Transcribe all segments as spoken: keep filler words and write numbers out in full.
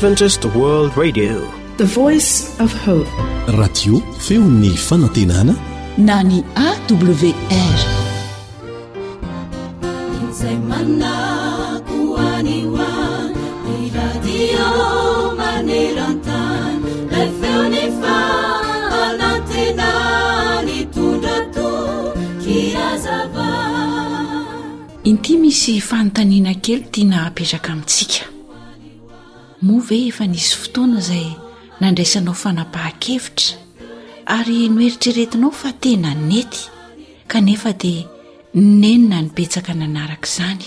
Adventist World Radio, the voice of hope. Radio feon'ny fanantenana na ny A W R. Inty misy fanontaniana kely tiana apetraka amintsika. Moa ve efa nisy fotoana izay nandraisanao fanapahan-kevitra ary noeritreretinao fa tena nety kanefa dia nenina nibetsaka nanaraka izany?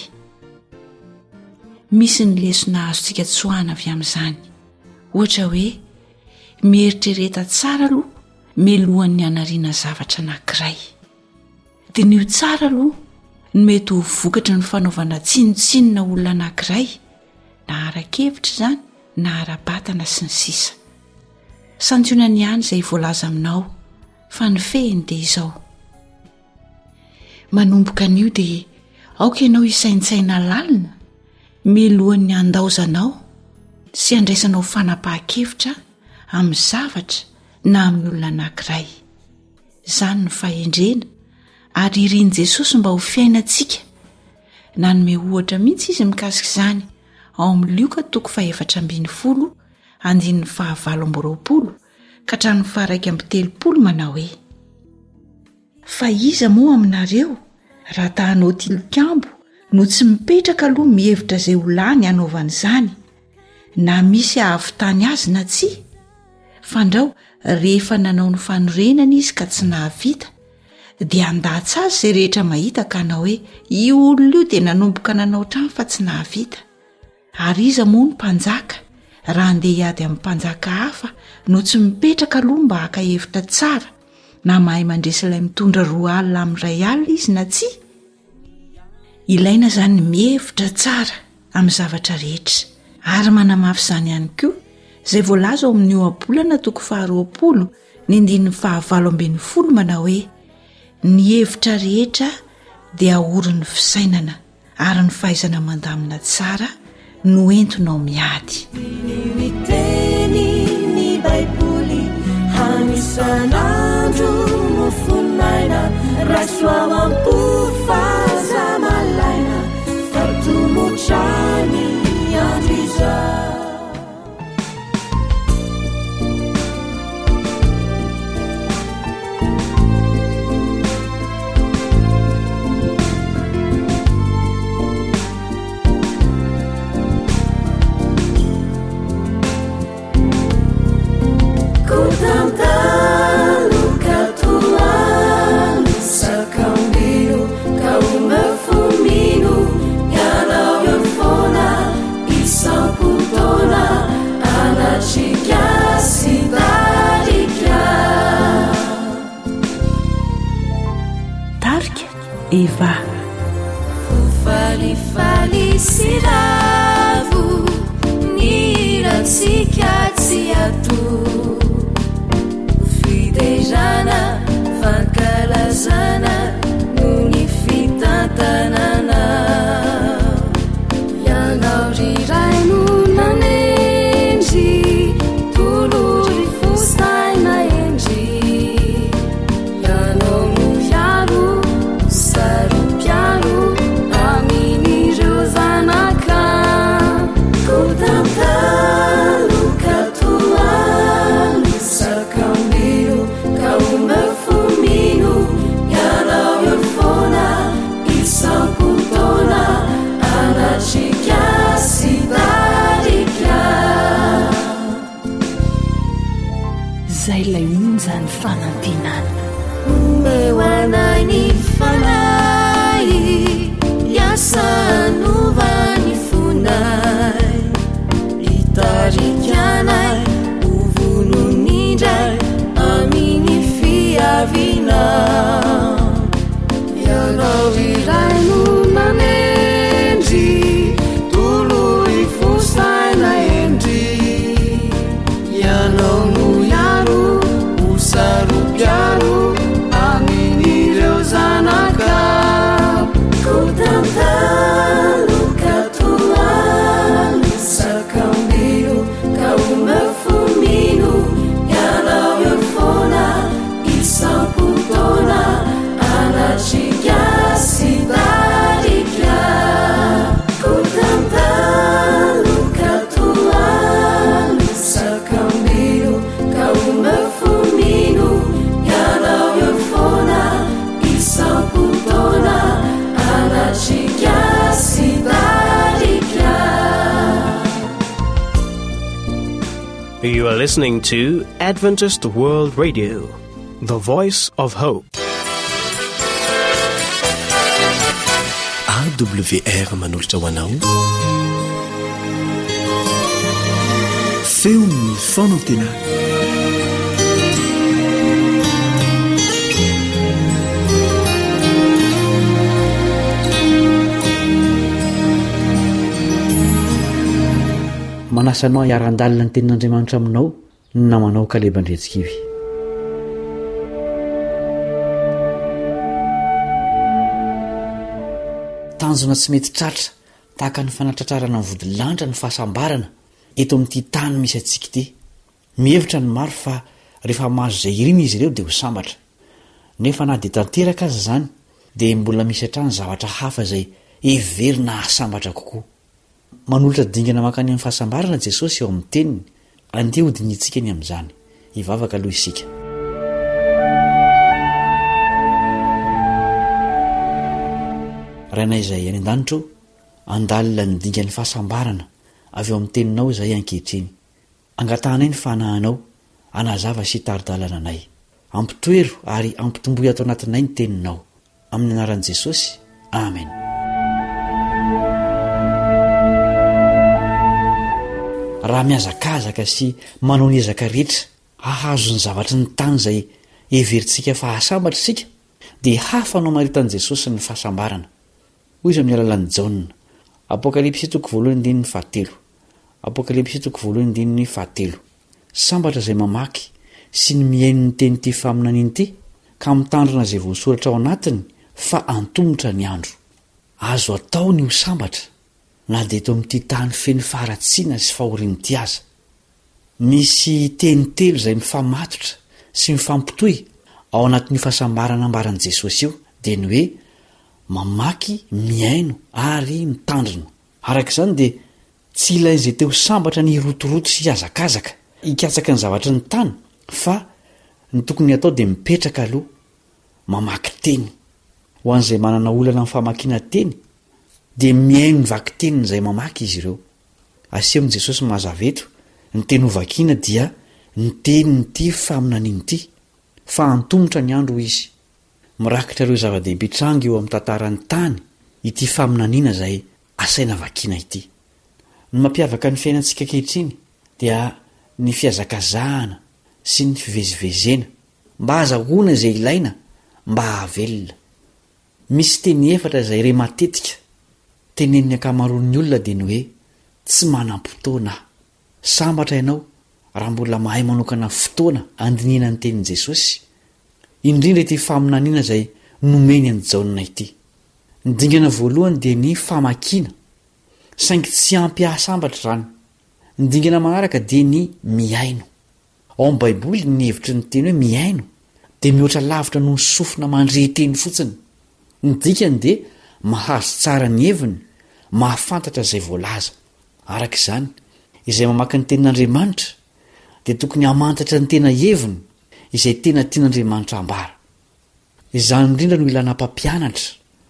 Misy ny lesona azontsika tsoahana avy amin'izany, ohatra hoe mieritrereta tsara aloha mialohan'ny hanariana zavatra anankiray, dia nio tsara aloha no mety ho vokatra ny fanaovana tsinotsinona olona anankiray, na ara-kevitra izany na ara-batana sy ny sisa. Santionany ihany izay voalaza aminao fa ny fehiny dia izao. Manomboka an'io dia aoka ianao isaintsaina lalina mialohan'ny handaozanao sy handraisanao fanapahan-kevitra amin'ny zavatra na amin'ny olona anankiray. Izany ny fahendrena ary irian'i Jesosy mba ho fiainantsika. Nanome ohatra mihitsy izy mikasika izany ao amin'ny Lioka toko fahaefatra ambin'ny folo andininy fahavalo amby roapolo ka hatramin'ny faharaika amby telopolo manao hoe: fa iza moa aminareo raha tahanao tilikambo no tsy mipetraka aloha mihevitra izay ho lany hanaovana izany, na misy ahavitany azy na tsia? Fandrao rehefa nanao ny fanorenana izy ka tsy nahavita, dia andatsy azy izay rehetra mahita ka hanao hoe io olona io dia nanomboka nanao trano fa tsy nahavita. Ary iza moa ny mpanjaka raha andeha hiady amin'ny mpanjaka hafa no tsy mipetraka aloha mba haka hevitra tsara, na mahay mandresy ilay mitondra roa alina amin'ny iray alina izy na tsia? Ilaina izany mihevitra tsara amin'ny zavatra rehetra, ary manamafy izany ihany koa izay voalaza ao amin'ny ohabolana toko faharoapolo ny andininy fahavalo ambin'ny folo manao hoe: ny hevitra rehetra dia ahorin'ny fisainana ary ny fahaizana mandamina tsara no entinao miady. Miteny ny baiboly hanisan'andro no fonaina, rasoa ampo fazamalaina fatomotrany andro izao. Eva falifali siravo niratsika tsiatu fidejana fankalazana nuni fitantanana yanao riray no nanendry tolori fosaina endry yanao no yaro sarupiano aminireo zanaka kotantalo katoano sakambiro kaumba fumino yanao yo fona isamputona anachika sidarika zay lay onjany fanantenana mewanani fanai yasanuvani funai itarikanai uvununidai amini fiavina yanavirainu nanendri tului fusaina endri yanaunu yaru usarupiaru aminireo zanaka kotantalo katoano sakambiro You are listening to Adventist World Radio, the voice of hope. A W R manolotra ho anao. Feo ny fonantena. Manasanao hiaran-dalina ny tenin'Andriamanitra aminao namanao kalebandretsikivy. Tanjona tsy mety tratra tahaka ny fanatratrarana ny vodilanitra ny fahasambarana eto amin'ity tany misy atsika ity. Mihevitra ny maro fa rehefa mahazo izay iriny izy ireo dia ho sambatra. Nefa na dia tanteraka aza izany dia mbola misy hatrany zavatra hafa izay heverina hahasambatra kokoa. Manolotra dingana makany amin'ny fahasambarana Jesosy eo amin'ny teniny. Andeha hodinitsika ny amin'izany. Hivavaka aloha isika. Rainay izay any an-danitro, andalina ny dingan'ny fahasambarana avy eo amin'ny teninao izay ankehitriny. Angatanay ny fanahanao, anazava sy taridalana anay. Ampitoero ary ampitomboy ato anatinay ny teninao. Amin'ny anaran'i Jesosy. Amen. Raha miazakazaka sy manao ny ezaka rehetra hahazo ny zavatra ny tany izay heverintsika fa hahasambatra isika, dia hafanao maritan'i Jesosy ny fahasambarana. Hoy izy amin'ny alalan'ny Jaona. Apokalipsy toko voalohany andininy fahatelo. Apokalipsy toko voalohany andininy fahatelo. Sambatra izay mamaky sy ny miaino ny tenyity faminaniana ity, ka mitandrina izay voasoratra ao anatiny fa antomotra ny andro. Azo atao ny ho sambatra na dia eto amin'ity tany feno faharatsiana sy fahoriana ity aza. Misy teny telo izay mifamatotra sy mifampitohy ao anatin'ny fahasambarana ambaran'i Jesosy io, dia ny hoe mamaky, miaino ary mitandrina. Araka izany dia tsy ilay izay teo sambatra ny rotoroto sy hazakazaka hikatsaka ny zavatra ny tany, fa ny tokony atao dia mipetraka aloha mamaky teny. Ho an'izay manana olana amin'ny famakiana teny dia miaino ny vaky teniny izay mamaky izy ireo. Asehon'i Jesosy mazava eto, ny teny hovakiana dia ny teniny ity faminaniana ity, fa antomotra ny andro izy. Mirakitra ireo zava-dehibe tranga eo amin'ny tantaran'ny tany ity faminaniana izay asaina vakiana ity. Ny mampiavaka ny fiainantsika ankehitriny dia ny fihazakazahana sy ny fivezivezena mba azahoana izay ilaina mba hahavelona. Misy teny efatra izay re matetika tenen'ny ankamaroan'ny olona dia ny hoe tsy manam-potoana. Sambatra ianao raha mbola mahay manokana fotoana andinina ny tenin'i Jesosy, indrindra ity faminaniana izay nomeny any Jaona ity. Ny dingana voalohany dia ny famakiana, saingy tsy ampy ahasambatra izany. Ny dingana manaraka dia ny miaino. Ao amin'ny Baiboly ny hevitry ny teny hoe miaino dia mihoatra lavitra noho ny sofina mandre-teny fotsiny. Ny dikany dia mahazo tsara ny heviny, mahafantatra izay voalaza. Araka izany, izay mamaky ny tenin'Andriamanitra dia tokony hamantatra ny tena heviny izay tena tian'Andriamanitra ambara. Izany indrindra no ilana mpampianatra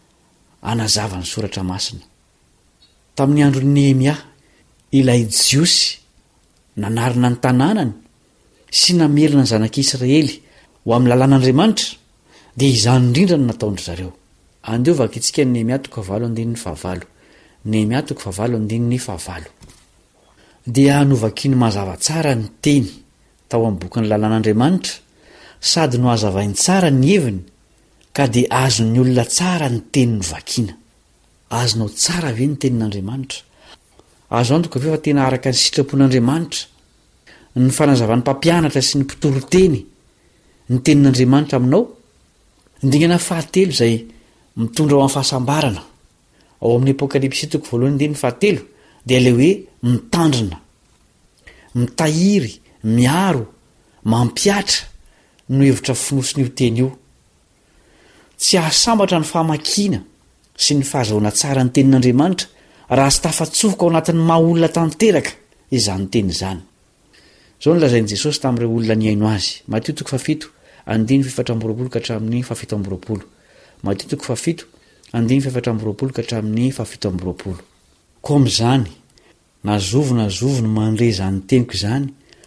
anazava ny soratra masina. Tamin'ny andron'ny Nehemia, ilay Jiosy nanarina ny tanànany sy namelona ny zanak'Israely ho amin'ny lalàn'Andriamanitra, dia izany indrindra no nataondry zareo. Andeo vakitsika ny Nehemia toko fahavalo andininy fahavalo. Nehemia toko fahavalo andininy fahavalo. Dia novakiny mazava tsara ny teny tao amin'ny boky ny lalàn'Andriamanitra, sady no hazavainy tsara ny heviny, ka dia azon'ny olona tsara ny teny novakiana. Azonao tsara ve ny tenin'Andriamanitra? Azo antoka ve fa tena araka ny sitrapon'Andriamanitra ny fanazavan'ny mpampianatra sy ny mpitoro teny ny tenin'Andriamanitra aminao? Ndingana fahatelo izay mitondra ao amin'ny fahasambarana ao amin'ny Apokalipsy toko voalohany andininy fahatelo dia ilay hoe mitandrina, mitahiry, miaro, mampiatra no hevitra finosin'io teny io. Tsy ahasambatra ny famakiana sy ny fahazahoana tsara ny tenin'Andriamanitra raha sy tafatsofoka ao anatin'ny maha-olona tanteraka izany teny izany. Izao nolazain'i Jesosy tamin'ireo olona niaino azy. Mateo toko fafito andininy efatra amby roapolo ka hatramin'ny fafito amby roapolo. Mateo toko fafito andininy efatra amby roapolo ka hatramin'ny fafito amby roapolo. Koa amin'izany nazovo nazovo no mandre izany teniko izany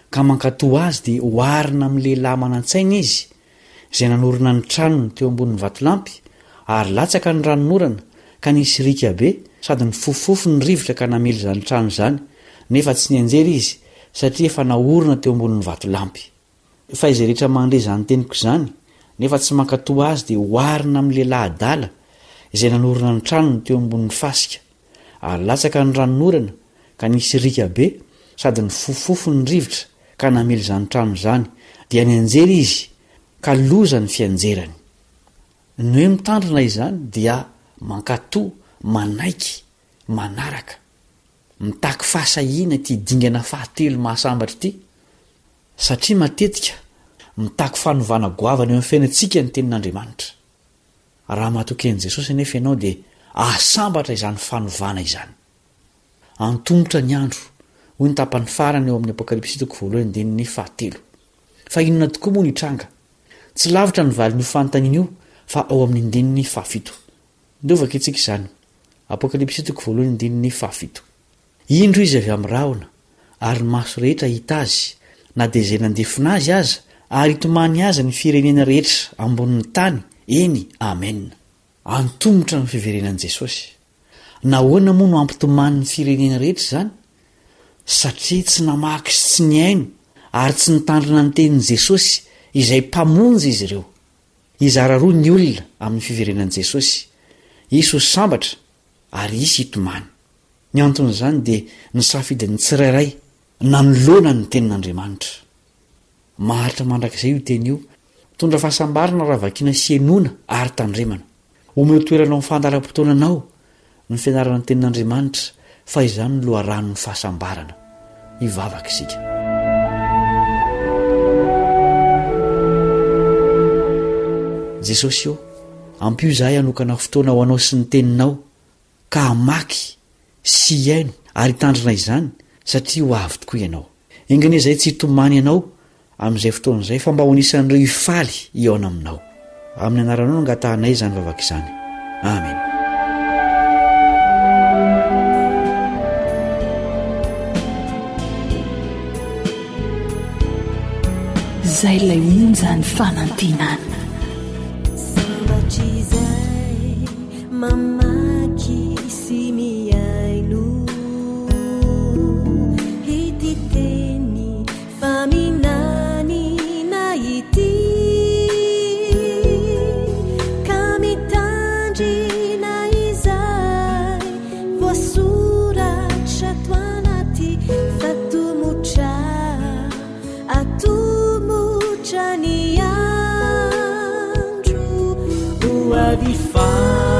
ka mankatoa azy dia hoarina amin'ny lehilahy manan-tsaina izy izay nanorina ny tranony teo ambonin'ny vatolampy ary latsaka ny ranonorana ka nisy rika be sady ny fofofo ny rivotra ka namely izany trano izany nefa tsy nianjera izy satria efa naorina teo ambonin'ny vatolampy. Fa izay rehetra mandre izany teniko izany nefa tsy mankatoa azy dia hoarina amin'ny lehilahy adala izay nanorina ny tranony teo ambonin'ny fasika ary latsaka ny ranonorana ka nisy rika be sady ny fofofo ny rivotra ka namely izany trano izany dia nianjera izy ka loza ny fianjerany. Ny hoe mitandrina izany dia mankatoa, manaiky, manaraka, mitaky fahasahiana ty dingana fahatelo mahasambatra ity satria matetika mitaky fanovana goavana eo amin'ny fiainantsika ny tenin'Andriamanitra. Raha mahatoken'i Jesosy anefa ianao dia ahasambatra izany fanovana izany. Antongotra ny andro hoy ny tapany farany eo amin'ny Apokalipsy toko voalohany andininy fahatelo. Fa inona tokoa moa ny tranga? Tsy lavitra ny valin'io fanontaniana io fa ao amin'ny andininy fahafito. Ndovaka itsika izany. Apokalipsy toko voalohany andininy fahafito. Indro izy avy amin'ny rahona ary ny maso rehetra hita azy na dia izay nandefina azy aza ary hitomany aza ny firenena rehetra ambonin'ny tany. Eny, amen. Antongotra ny fiverenan'i Jesosy. Nahoana moa no ampitomany ny firenena rehetra izany? Satria tsy namaky sy tsy niaino ary tsy nitandrina ny tenin'i Jesosy izay mpamonjy izy ireo. Izara roa ny olona amin'ny fiverenan'i Jesosy. Isy ho sambatra ary isy hitomany. Ny anton'izany dia nisafidin'ny tsirairay nanoloana ny tenin'Andriamanitra. Maharitra mandrakizay io teny io, tondra fahasambarana raha vakiana sy enona ary tandremana. Omeo toerana amin'ny fandaharam-potoananao ny fianarana ny tenin'Andriamanitra fa izany no loharanon'ny fahasambarana. Hivavaka isika. Jesosy io, ampio izahay hanokana fotoana ho anao sy ny teninao ka hamaky sy hiaino ary hitandrina izany satria ho avy tokoa ianao. Engany izay tsy hitomany ianao amin'izay fotoana izay fa mba ho anisan'ireo hifaly hiaona aminao. Amin'ny anaranao no angatahanay izany vavaka izany. Amen. Zay lay onjany fanantinana. Mamaky sy miaino ity teny faminany na ity ka mitandrina izay voasoratra to anaty fatomotra atomotra ny andro ho avifa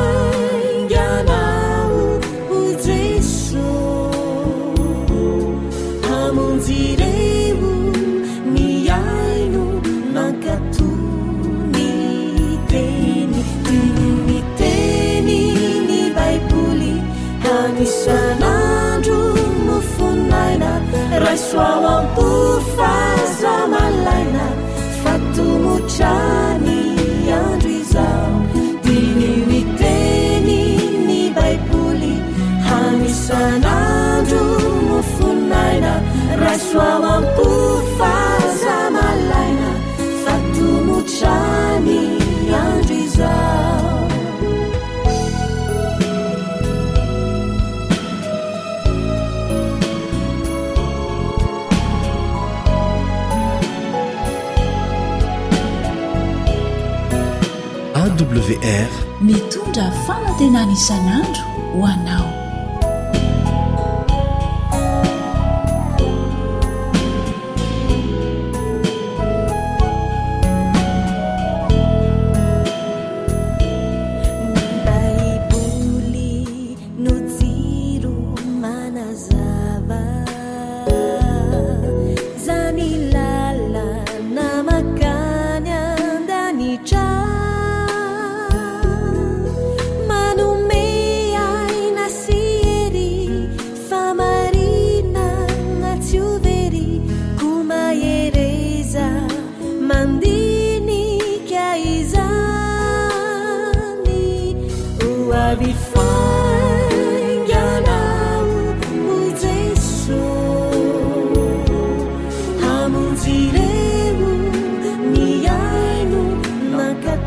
Sanandro mufunaina raiswawampu fazamalaina fatumuchani andrizao diniwiteni ni baipuli hani sanandro mufunaina raiswawampu fazamalaina fatumuchani andrizao. A W R mitondra fanantenana isan'andro ho anao.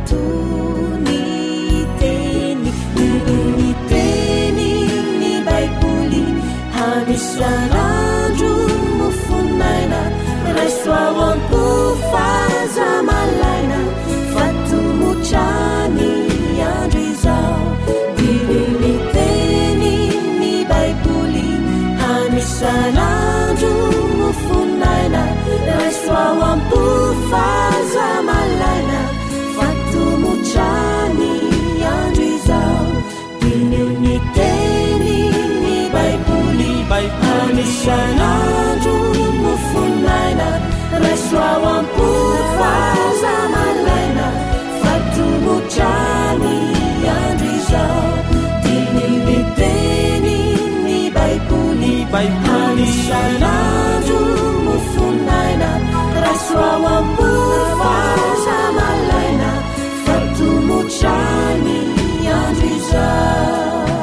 fatony teny ny teny ny baiboly hamisanandro mofonaina raisoao ampo faza malaina fatomotrany andro izao diny teny ny baiboly hamisanandro mofonaina raisoao ampo faza malaina fatomotrany andro izao diny ny teny ny baiboly hamisanandro mofonaina raisoao ampo faza malaina fatomotrany andro izao diny ny teny ny baiboly hamisanandro mofonaina raisoao ampo faza malaina fatomotrany andro izao.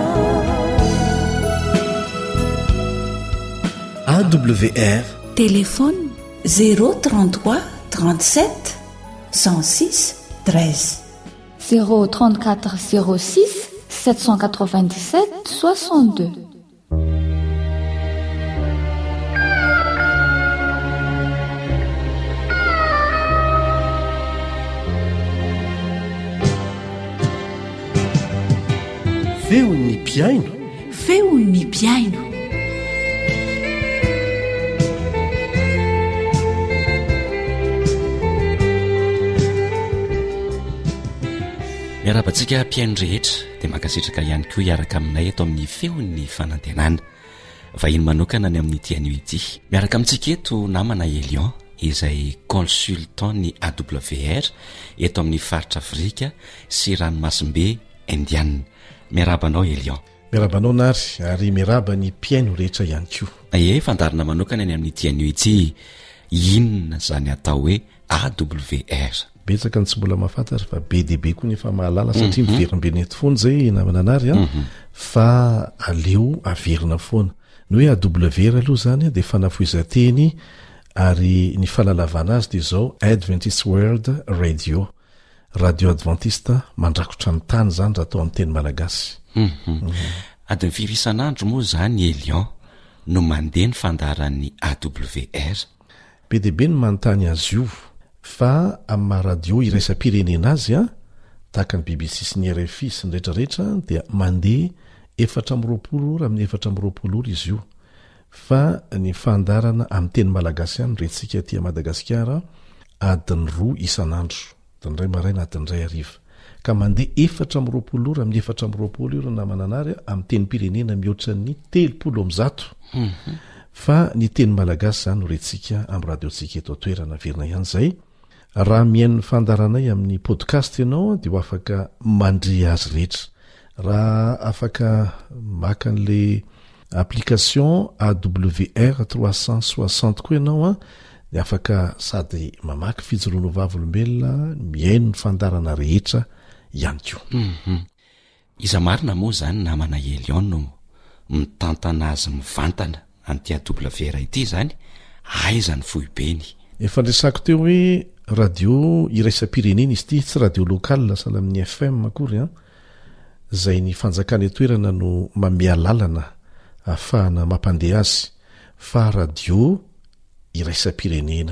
A W R Téléphone zéro trente-trois trente-sept cent six treize zéro trente-quatre zéro six sept cent quatre-vingt-dix-sept soixante-deux. feon'ny piaino feon'ny piaino. miarabantsika mpiaino rehetra dia mankasitraka ihany koa hiaraka aminay eto amin'ny feon'ny fanantenana vahiny manokana ny amin'ny tianio ity miaraka amintsika eto namana Elion izay consultant ny A W R eto amin'ny faritra Afrika sy ranomasimbe Indiana. Miarabanao Elion. Miarabanao nary ary miaraba ny mpiaino rehetra ihany koa. Aye fandarina manokana ny amin'ny tianio ity inona zany atao hoe A W R. Betsaka ny tsy mbola mahafantatra fa be dia be koa nefa mahalala satria mm -hmm. miverimbe eto foana zay namana nary mm -hmm. fa aleo averina foana ny hoe A W R aloha zany dia fanafoizan-teny ary ny fanalavana azy dia zao Adventist World Radio radio adventiste mandrakotra ny tany zany raha atao amin'ny teny malagasy. mm -hmm. mm -hmm. adiny firy isan'andro moa zany Elion no mandeha ny fandaran'ny A W R. Be dia be ny manontany azy io fa amin'ny maharadio iraisam-pirenena azy a tahaka ny B B C sy ny R F I sy ny rehetrarehetra dia mandeha efatra amby roapolo ora amin'ny efatra amby roapolo ora izy io fa ny fandarana amin'ny teny malagasy ihany rentsika aty Madagasikara adiny roa isan'andro adiny ray maraina adiny ray hariva ka mandeha efatra amby roapolo ora amin'ny efatra amby roapolo ora namananary amin'ny teny pirenena mihoatra ny telopolo amby zato mm -hmm. fa ny teny malagasy zany no rentsika amin'ny radiotsika eto toerana verina ihany zay. Raha mihain'ny fandaranay amin'ny podcast ianao dia ho afaka mandry azy rehetra. Raha afaka maka an'le application A W R trois cent soixante koa ianao a dia afaka sady mamaky fijoroano vavolombelona mihaino ny fandarana rehetra ihany koa. mm -hmm. Iza marina moa zany namana Elion no mitantana azy mivantana anty A W R ity zany aiza ny fohibeny. Efa resako teo hoe radio iraisam-pirenena izy ity tsy radio lokal sala amin'ny F M akory a zay ny fanjakana etoerana no mamea lalana ahafahana mampandeha azy fa radio iraisam-pirenena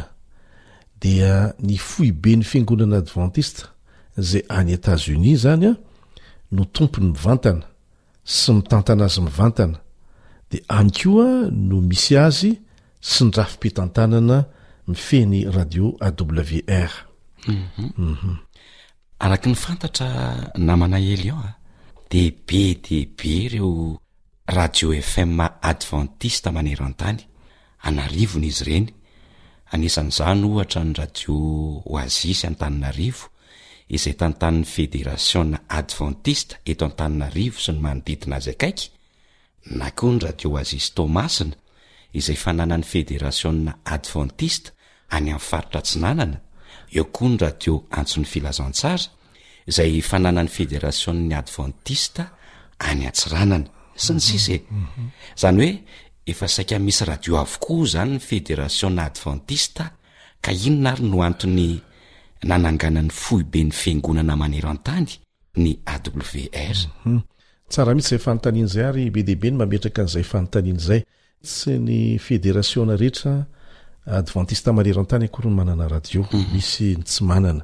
dia ny fohibe ny fiangonana adventiste zay any Etats-Unis zany a no tompony mivantana sy mitantana azy mivantana dia any koa no misy azy sy ny rafim-pitantanana mifeny radio A W R. mm -hmm. mm -hmm. Araky ny fantatra namana Elion dia be dia be ireo radio F M adventiste maneran-tany anarivony izy ireny. Anisan'izany ohatra ny radio Oasis Antananarivo izay tantanin'ny Fédération Adventiste eto Antananarivo sy ny manodidina azy akaiky, na koa ny radio Oasis Tomasina izay fananan'ny Fédération Adventiste any amin'ny faritra Atsinanana, eo koa ny radio Antson'ny Filazantsara izay fananan'ny Fédération Adventiste any Atsiranana sy ny sisa. Zany hoe efa saika misy radio avokoa zany ny Fédération Adventiste, ka inona ary no antony nanangana ny fohy be ny fiangonana manero an-tany ny A W R. Hmm. Tsara mihitsy izay fanontaniana izay ary be dehibe ny mametraka an'izay fanontaniana izay. Tsy ny fédérationa rehetra adventiste manero an-tany akory ny manana radio, mm-hmm. misy tsy manana.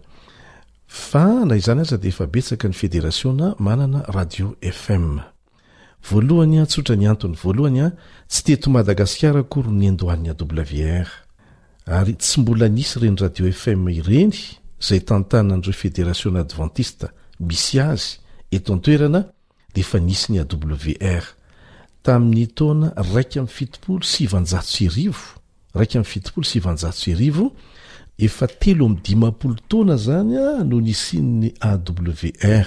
Fa na izany aza dia efa betsaka ny fédérationa manana radio F M. Voalohany a tsotra ny antony voalohany a tsy teto Madagasikara akory ny andohan'ny A W R. Ary tsy mbola nisy ireny radio F M ireny izay tantanan'ireo fédérationa adventiste misy azy eto an-toerana dia efa nisy ny A W R tamin'ny taona raika amby fitopolo sy sivanjato sy arivo, raika amby fitopolo sy sivanjato sy arivo, efa telo amby dimampolo taona zany a no nisian'ny A W R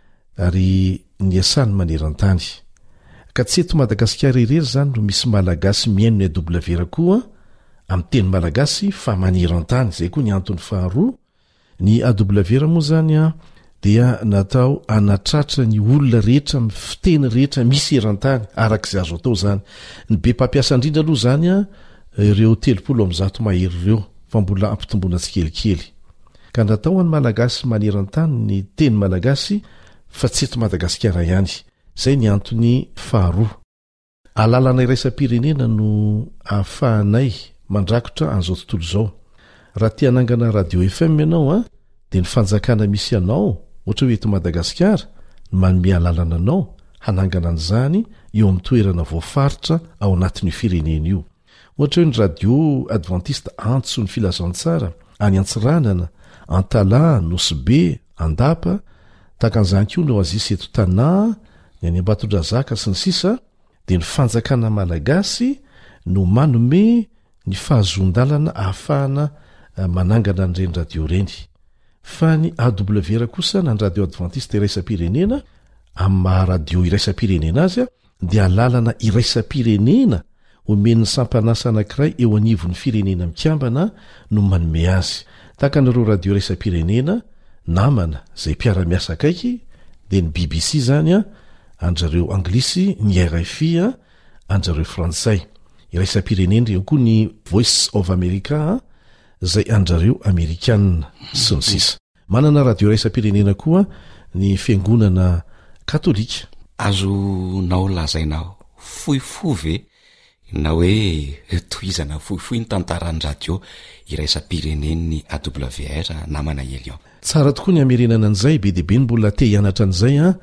ary niasany maneran-tany. Ka tsy eto Madagasikara irery zany no misy malagasy miaino ny A W R koa amin'ny teny malagasy fa maneran-tany, izay koa ny antony faharoa. Ny A W R moa zany a dia natao anatratra ny olona rehetra amin'ny fiteny rehetra misy eran-tany arak'izay azo atao zany. Ny be mpampiasa indrindra aloha zany a ireo telopolo amby zato mahery ireo fa mbola ampitomboana tsikelikely. Ka natao any malagasy maneran-tany ny teny malagasy fa tsy eto Madagasikara ihany. Zay ny antony faharoa. Alalana iraisam-pirenena no ahafahanay mandrakotra an'izao tontolo izao. Raha tia hanangana radio F M ianao a dia ny fanjakana misy anao ohatra hoe eto Madagasikara no manome alalana anao hanangana an'izany eo amin'ny toerana voafaritra ao anatin'io firenena io. Ohatra hoe ny radio adventiste antso ny filazantsara any Antsiranana, Antala, Nosy-be, Andapa, takan'izany koa no azisy eto Tana, ny any Ambatondrazaka sy ny sisa, dia ny fanjakana malagasy no manome ny fahazon-dalana ahafahana manangana an'ireny radio ireny. Fa ny A W R kosa na ny radio adventiste iraisam-pirenena amin'ny maha radio iraisam-pirenena azy a dia lalana iraisam-pirenena omen'ny sampanasa anankiray eo anivon'ny firenena mikambana no manome azy. Tahaka an'ireo radio iraisam-pirenena namana izay mpiara-miasa akaiky dia ny B B C zany a anjareo anglisy, ny R F I a anjareo frantsay. Iraisam-pirenena eo koa ny Voice of America izay anjareo Amerikanina sy ny sisa. Manana radio iraisam-pirenena koa ny fiangonana katolika. Azonao lazainao fohifohy ve na hoe tohizana fohifohy ny tantaran'ny radio iraisam-pirenen'ny A W R namana Elion. Tsara tokoa ny amerenana an'izay, be dehibe ny mbola te hianatra an'izay a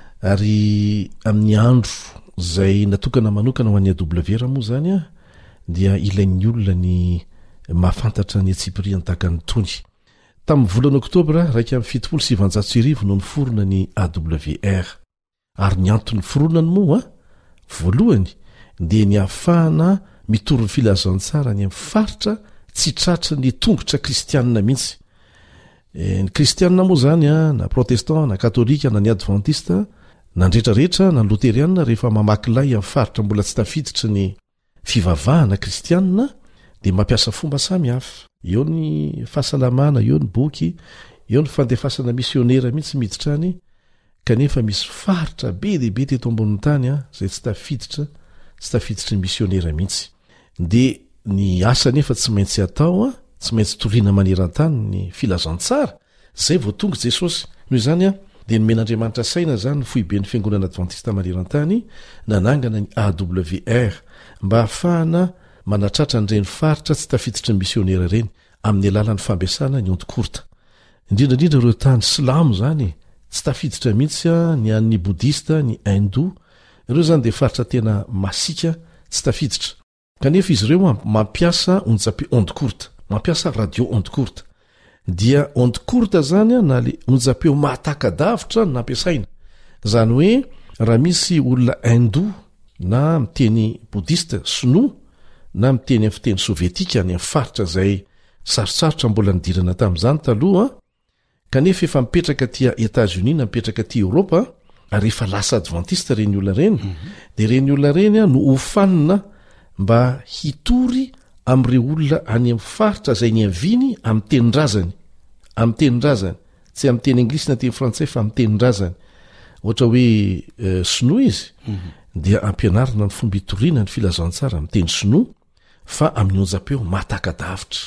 ary amin'ny andro izay natokana manokana ho an'ny A W R moa zany a dia ilain'ny olona ny mahafantatra ny atsipiriany tahakany tony. Tamin'ny volana oktobra raika amby fitopolo sy sivanjato sy arivo no niforona ny A W R. Ary ny antony foronany moa a voalohany dia ny ahafahana mitoro ny filazantsara ny amin'ny faritra tsy tratra ny tongotra kristianina mihitsy. E, ny kristianina moa zany a na protestant na katolika na ny adventiste na ndretrarehetra na ny loterianina rehefa mamakilay amin'ny faritra mbola tsy tafiditra ny fivavahana kristianina dia mampiasa fomba samy hafa. Eo ny fahasalamana, eo ny boky, eo ny fandefasana misionera mihitsy miditra any, kanefa misy faritra be dehibe teto ambonin'ny tany a izay tsy tafiditra tsy tafiditra ny misionera mihitsy. Dia ny asa nefa tsy maintsy atao a tsy maintsy toriana maneran-tany ny filazantsara zay vao tonga Jesosy. Noho izany a dia nomen'Andriamanitra saina zany ny fohiben'ny fiangonana adventista maneran-tany nanangana ny A W R mba ahafahana manatratra n'ireny faritra tsy tafiditra ny misionera ireny amin'ny alalan'ny fampiasana ny ondokorta. Indrindrandrindra ireo tany silamo zany tsy tafiditra mihitsy a ny an'ny bodista, ny hindou, ireo zany dia faritra tena masika tsy tafiditra. Kanefa izy ireo mampiasa onjape ondokorta, mampiasa radio ondokorta. Dia ondokorta zany a na le onjapeo mahatakadavitra no nampiasaina. Zany hoe raha misy olona hindou na miteny bodista sinoa na miteny amin'ny fiteny sovietika ny amin'ny faritra izay sarotsarotra mbola nidirana tamin'izany taloha, kanefa efa mipetraka tia Etats-Unis na mipetraka tia Europa ary efa lasa adventiste reny olona reny, mm-hmm. dia reny olona reny a no hofanina mba hitory amin'ireo olona any amin'ny faritra izay ny aviny amin'ny tenin-drazany, amin'ny tenin-drazany, tsy amin'ny teny anglisy na teny frantsay fa amin'ny tenin-drazany. Ohatra hoe uh, sinoa izy, mm-hmm. dia ampianarina ny fomba hitoriana ny filazantsara amin'ny teny sinoa fa amin'ny onjapeo mahatakadavitra.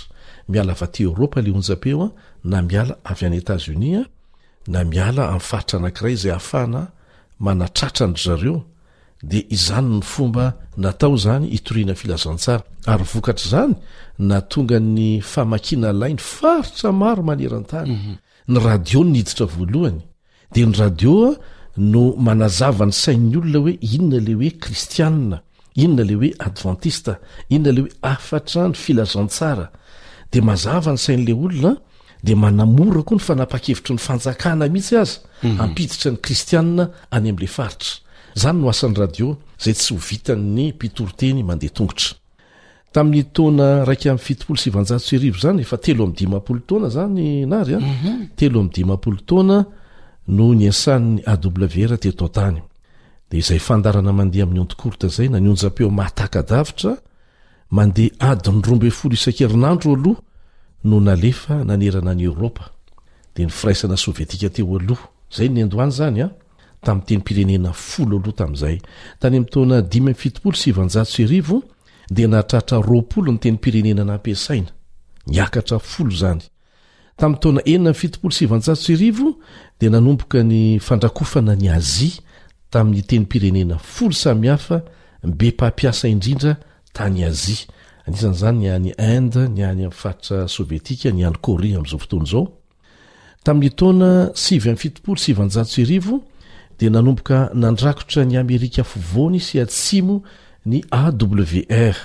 miala avaty eropa le onjapeo a na miala avy any Etats-Unis a na miala amin'ny faritra anankiray izay ahafahana manatratra andry zareo dia izany ny fomba natao zany hitoriana filazantsara ary vokatra zany na tonga ny famakina lainy faritra maro maneran-tany mm-hmm. ny radio ny niditra voalohany dia ny radio no manazava ny sain'ny olona hoe inona le hoe kristianina, inona le hoe adventista, inona le hoe afatra ny filazantsara dia mazava ny sain'le olona dia manamora koa ny fanapa-kevitry ny fanjakana mihitsy azy mm-hmm. ampiditra ny kristianina any amin'le faritra. Zany no asan'ny radio zay tsy ho vitan'ny mpitoroteny mandeha tongotra. Tamin'ny taona raiky amin'ny fitopolo sy sivanjato sy arivo zany efa telo amin'ny dimapolo taona zany nary a mm-hmm. telo amin'ny dimapolo taona no niasan'ny A W R teto tany. Dia izay fandarana mandeha amin'ny ontokorta zay na ny onjapeo mahatakadavitra mandeha adiny roa amby folo isan-kerinandro aloha no nalefa nanerana ny Eoropa. Dia ny firaisana sovietika teo aloha zay ny andohany zany a tamin'ny teny pirenena folo aloha tamin'izay. Tany amin'ny taona dimy amby fitopolo sy sivanjato sy arivo dia nahatratra roapolo ny teny pirenena nampiasaina, niakatra folo zany. Tamin'ny taona enina amby fitopolo sy sivanjato sy arivo dia nanomboka ny fandrakofana ny Azia tamin'ny teny pirenena folo samihafa be mpampiasa indrindra tany Azia. Anisan'izany ny any Inde, ny any amin'ny faritra sovietika, ny any Korea amin'izao fotoana izao. Tamin'ny taona sivy amby fitopolo sy sivanjato sy arivo dia nanomboka nandrakotra ny Amerika afovoany sy atsimo ny A W R.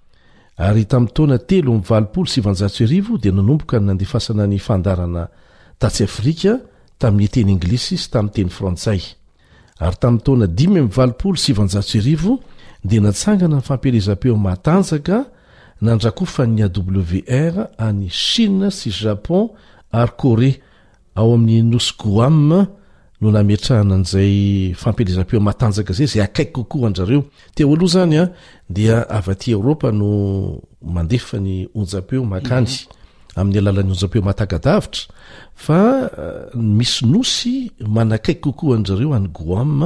Ary tamin'ny taona telo amby valopolo sy sivanjato sy arivo dia nanomboka nandefasana ny fandarana tatsy Afrika tamin'ny teny Anglisy sy tamin'ny teny Frantsay. Ary tamin'ny taona dimy amby valopolo sy sivanjato sy arivo dia natsangana ny fampielezam-peo matanjaka nandrakofan'ny A W R any Chine sy Japon ary Korea ao amin'ny nosy Guam no nametrahana an'izay fampielezam-peo matanjaka zay zay akaiky kokoa anjareo. Teo aloha zany a dia avy aty Eoropa no mandefa ny onjapeo makany mm-hmm. amin'ny alalan'ny onjapeo mahatakadavitra fa uh, misy nosy manakaiky kokoa anjareo any Guam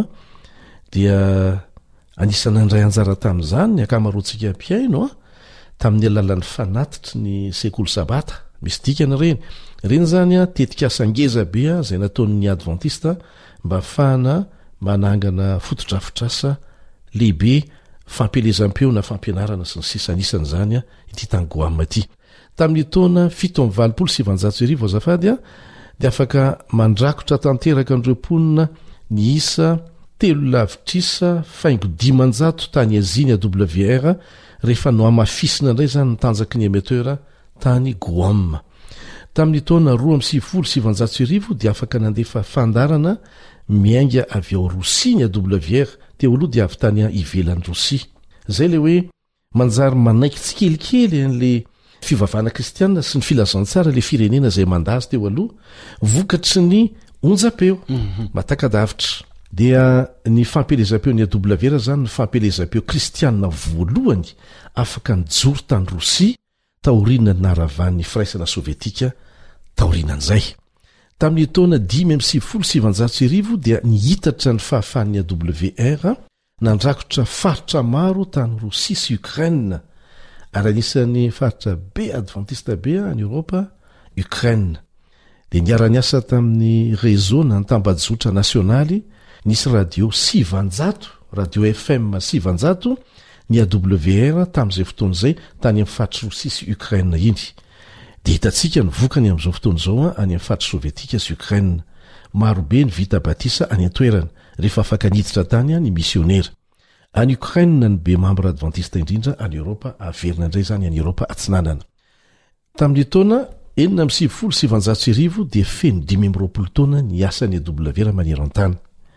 dia anisany andray anjara tamin'izany ny akamaroantsika mpiaino a tamin'ny alalan'ny fanatitry ny sekolo sabata misy dikana reny reny zany a tetika asangeza be a zay nataon'ny adventista mba ahafahana manangana fotodrafitrasa lehibe fampielezam-peo na fampianarana sy ny sisa anisan'izany a ity tany Guam ity. Tamin'ny taona fito amby valopolo sy sivanjato sy arivo azafady a dia afaka mandrakotra tanteraka an'ireo mponina ny isa telo lavitrisa faingo dimanjato tany Azia A W R rehefa no amafisina indray zany ny tanjaky ny émetteur tany Guam. Tamin'ny taona roa amby sivifolo sy sivanjato sy arivo dia afaka nandefa fandarana miainga avy ao Rosia ny A W R teo aloha dia avy tany ivelan'ny Rosia. Zay le hoe manjary manaiky tsikelikely an'le fivavahana kristianina sy ny filazantsara le firenena zay mandazy teo aloha vokatry ny onjapeo mm-hmm. matakadavitra. Dia ny fampielezam-peo ny A W R zany ny fampielezam-peo kristianina voalohany afaka nijoro tany Rosia taoriana ny naravan'ny firaisana sovietika taorianan'izay. Tamin'ny taona dimy amby sivifolo sy sivanjato sy arivo dia nihitatra ny fahafahan'ny A W R nandrakotra faritra maro tany Rosia sy Ukraine ary anisan'ny faritra be adventista be any Eoropa Ukraine. Dia niara-ny asa tamin'ny réseau na ny tambajotra nasionaly nisy radio sivanjato, radio F M sivanjato ny A W R tamin'izay fotoana izay tany amin'ny faritra Rosia sy Ukraine iny. Dia hitantsika ny vokany amin'izao fotoana izao any amin'ny faritra sovietika sy Ukraine. Marobe ny vita batisa any an-toerana rehefa afaka niditra tany ny misionera. Any Ukraine ny be membre adventista indrindra any Eoropa averina indray zany any Eoropa atsinanana. Tamin'ny taona enina amby sivifolo sy sivanjato sy arivo dia feno dimy amby roapolo taona ny asan'ny A W R maneran-tany.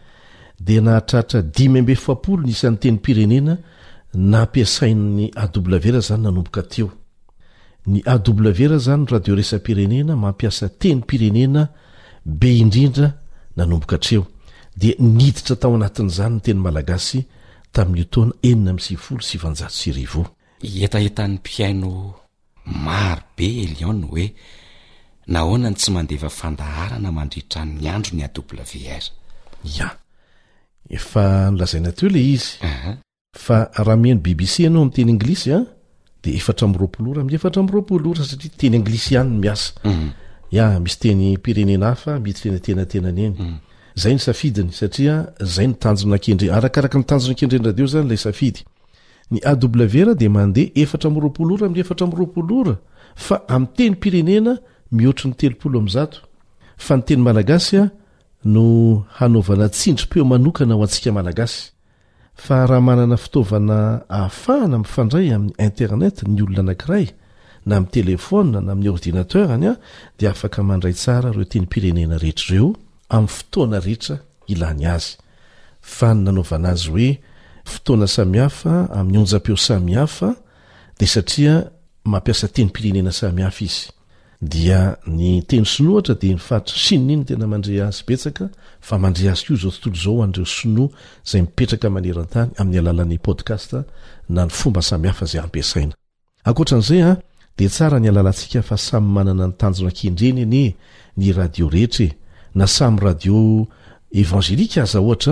Dia nahatratra dimy amby efapolo ny isan'ny teny pirenena nampiasain'ny A W R zany nanomboka teo. Ny A W R zany radio resam-pirenena mampiasa teny pirenena be indrindra nanomboka hatreo. Dia niditra tao anatin'izany ny teny malagasy tamin'ny taona enina amby sivifolo sy sivanjato sy arivo. Etaetan'ny mpiaino maro be Elion hoe nahoana ny tsy mandefa fandaharana mandritra ny andro ny A W R. Ya. Efa nolazaina teo le izy. Uh-huh. Fa raha mihaino B B C ianao amin'ny teny Anglisy a de efatra amroapolo ora mi efatra amroapolo ora satria teny anglisiany miasa ya misy teny pirenena hafa mity fenatenatenany eny zay ny safidiny satria zay ny tanjona kendre arakaraka ny tanjona kendreny radio zany lay safidy ny A W R de mandeha efatra amroapolo ora mi efatra amroapolo ora fa amin'ny teny pirenena mihoatry ny telopolo amzato fa ny teny malagasy no hanaovana tsindrim-peo manokana ho antsika malagasy fa raha manana fitaovana ahafahana mifandray amin'ny internet ny olona anankiray na amin'ny telefona na amin'ny ordinateurany a dia afaka mandray tsara reo teny pirenena rehetra ireo amin'ny fotoana rehetra ilany azy fa ny nanaovana azy hoe fotoana samihafa amin'ny onjam-peo samihafa dia satria mampiasa teny pirenena samihafa izy dia ny teny sinoatra dia ny fatra siny iny tena mandre azy betsaka fa mandre azy koa zao tontolo zao andreo sinoa zay mipetraka manerantany amin'ny alalan'ny podcast na ny fomba samihafa zay ampiasaina ankoatran'izay a dia tsara ny alalantsika fa samy manana ny tanjona kendreny ene ny radio rehetra na samy radio evangelika aza ohatra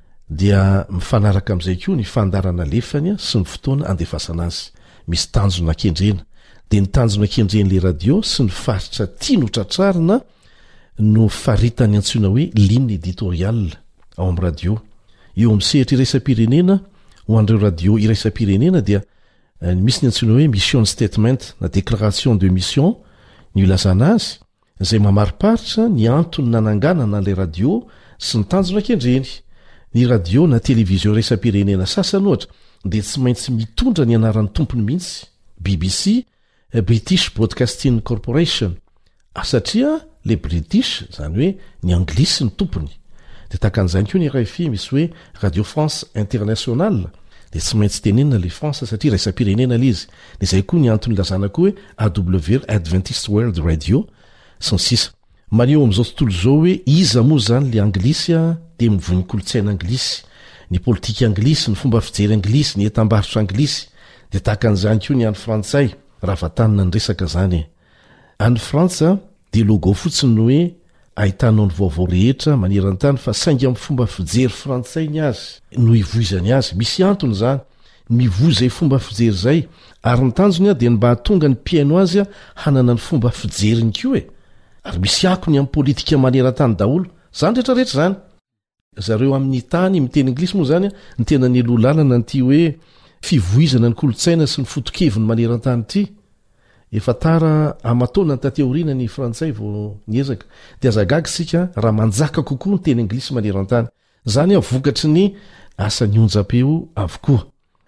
dia mifanaraka amin'izay koa ny fandarana lefany sy ny fotoana andefasana azy misy tanjona kendrena dia ny tanjona kendren'le radio sy ny faritra tia no tratrarina no faritany antsoina hoe ligne éditoriale ao amin'ny radio eo amin'ny sehatra iraisam-pirenena ho an'ireo radio iraisam-pirenena dia misy ny antsoina hoe mission statement na déclaration de mission ny ilazana azy izay mamariparitra ny antony nananganana an'ilay radio sy ny tanjona kendreny ny radio na televizion iraisam-pirenena sasany ohatra dia tsy maintsy mitondra ny anaran'ny tompony mihitsy B B C British Broadcasting Corporation satria le British zany hoe ny anglisy ny tompony dia takan'izany koa ny R F I misy hoe Radio France Internationale dia tsy maintsy tenenina le France satria raisam-pirenena le izy dia izay koa ny antony lazana koa hoe A W R Adventist World Radio sy ny sisa maneho amin'izao tontolo izao hoe iza moa zany le anglisy a dia mivoy ny kolotsaina anglisy ny politika anglisy ny fomba fijery anglisy ny etam-barotra anglisy dia takan'izany koa ny any frantsay raha vatanina ny resaka zany any frantsa dia logo fotsiny hoe ahitanao ny vaovao rehetra manerantany fa saingy amin'ny fomba fijery frantsay ny azy no ivoizany azy misy antony zany mivoizay fomba fijery zay ary ny tanjony a dia ny mba hatonga ny mpiaino azy a hanana ny fomba fijeriny koa e ary misy akony amin'ny politika manerantany daholo zany rehetrarehetra zany zareo amin'ny tany miteny anglisy moa zany ny tena ny lolalana nyty hoe fivoizana ny kolotsaina sy ny fotokeviny manerantany ity efa tara amatona ny tateoriana ny frantsay vao niezaka dia azagaga sika raha manjaka kokoa ny teny anglisy manerantany zany a vokatry ny asany onjam-peo avokoa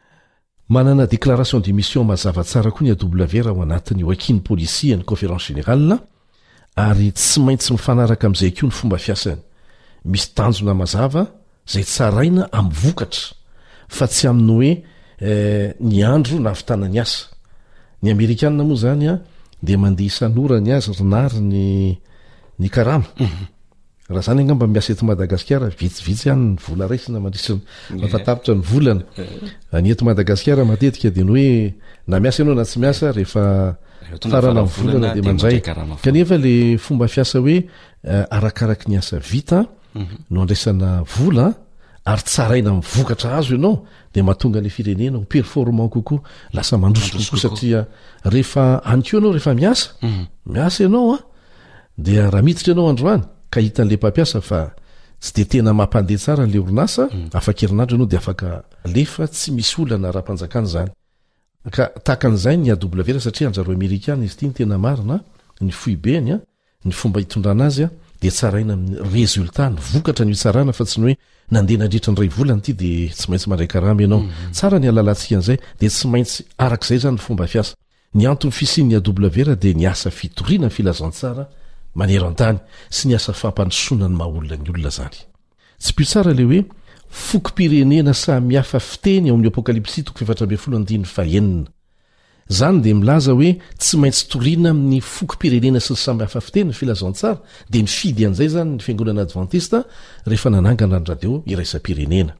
manana déclaration de mission mazava tsara koa ny A W R ao anatin'ny wakiny polisia ny conférence générale ary tsy maintsy mifanaraka amin'izay koa ny fomba fiasany misy tanjona mazava zay tsaraina amin'ny vokatra fa tsy amin'ny hoe eh, ny andro na avitana ny asa ny amerikanina moa zany a dia mandeha isan'orany azy rinary ny ny karama mm-hmm. raha zany angamba miasa eto Madagasikara vitsivitsy ihany ny vola raisina mandrisy mafatapitra ny volana ny eto Madagasikara matetika dia ny hoe na miasa ianao na tsy miasa rehefa farana ny volana dia mandray kanefa le fomba fiasa hoe uh, arakaraky ny asa vita mm-hmm. no andraisana vola ary tsaraina mivokatra azo ianao dia mahatonga le firenena ho performant kokoa lasa mandroso kokoa satria rehefa anko ianao rehefa miasa mm-hmm. miasa ianao a dia raha miditra ianao androany ka hitan'le mpampiasa fa tsy de tena mampandeha tsara n'le orinasa mm-hmm. afaka herinandro ianao dia afaka lefa tsy misy olana raha-mpanjakana zany ka takan'izay ny A W R satria anjaro amerikana izy ity ny tena marina ny foibeny a ny fomba hitondrana azy a dia tsaraina amin'ny résultat ny vokatra ny itsarana fa tsy ny hoe nandeha nandritra ny ray volana ity dia tsy maintsy mandray karama ianao mm-hmm. tsara ny alalantsika an'izay dia tsy maintsy arak'izay zany ny fomba fiasa ny antony fisian'ny A W R dia ny asa fitoriana ny filazantsara manerantany sy ny asa fampandrosoana ny mahaolona ny olona zany tsy pio tsara le hoe fokom-pirenena samihafa fiteny ao amin'ny apokalipsy toko efatra amby folo andiny fahenina zany dia milaza hoe tsy maintsy toriana amin'ny fokom-pirenena sy ny samihafa fiteny ny filazantsara dia ny fidy an'izay zany ny fiangonana adventista rehefa nanangana ny radio iraisam-pirenena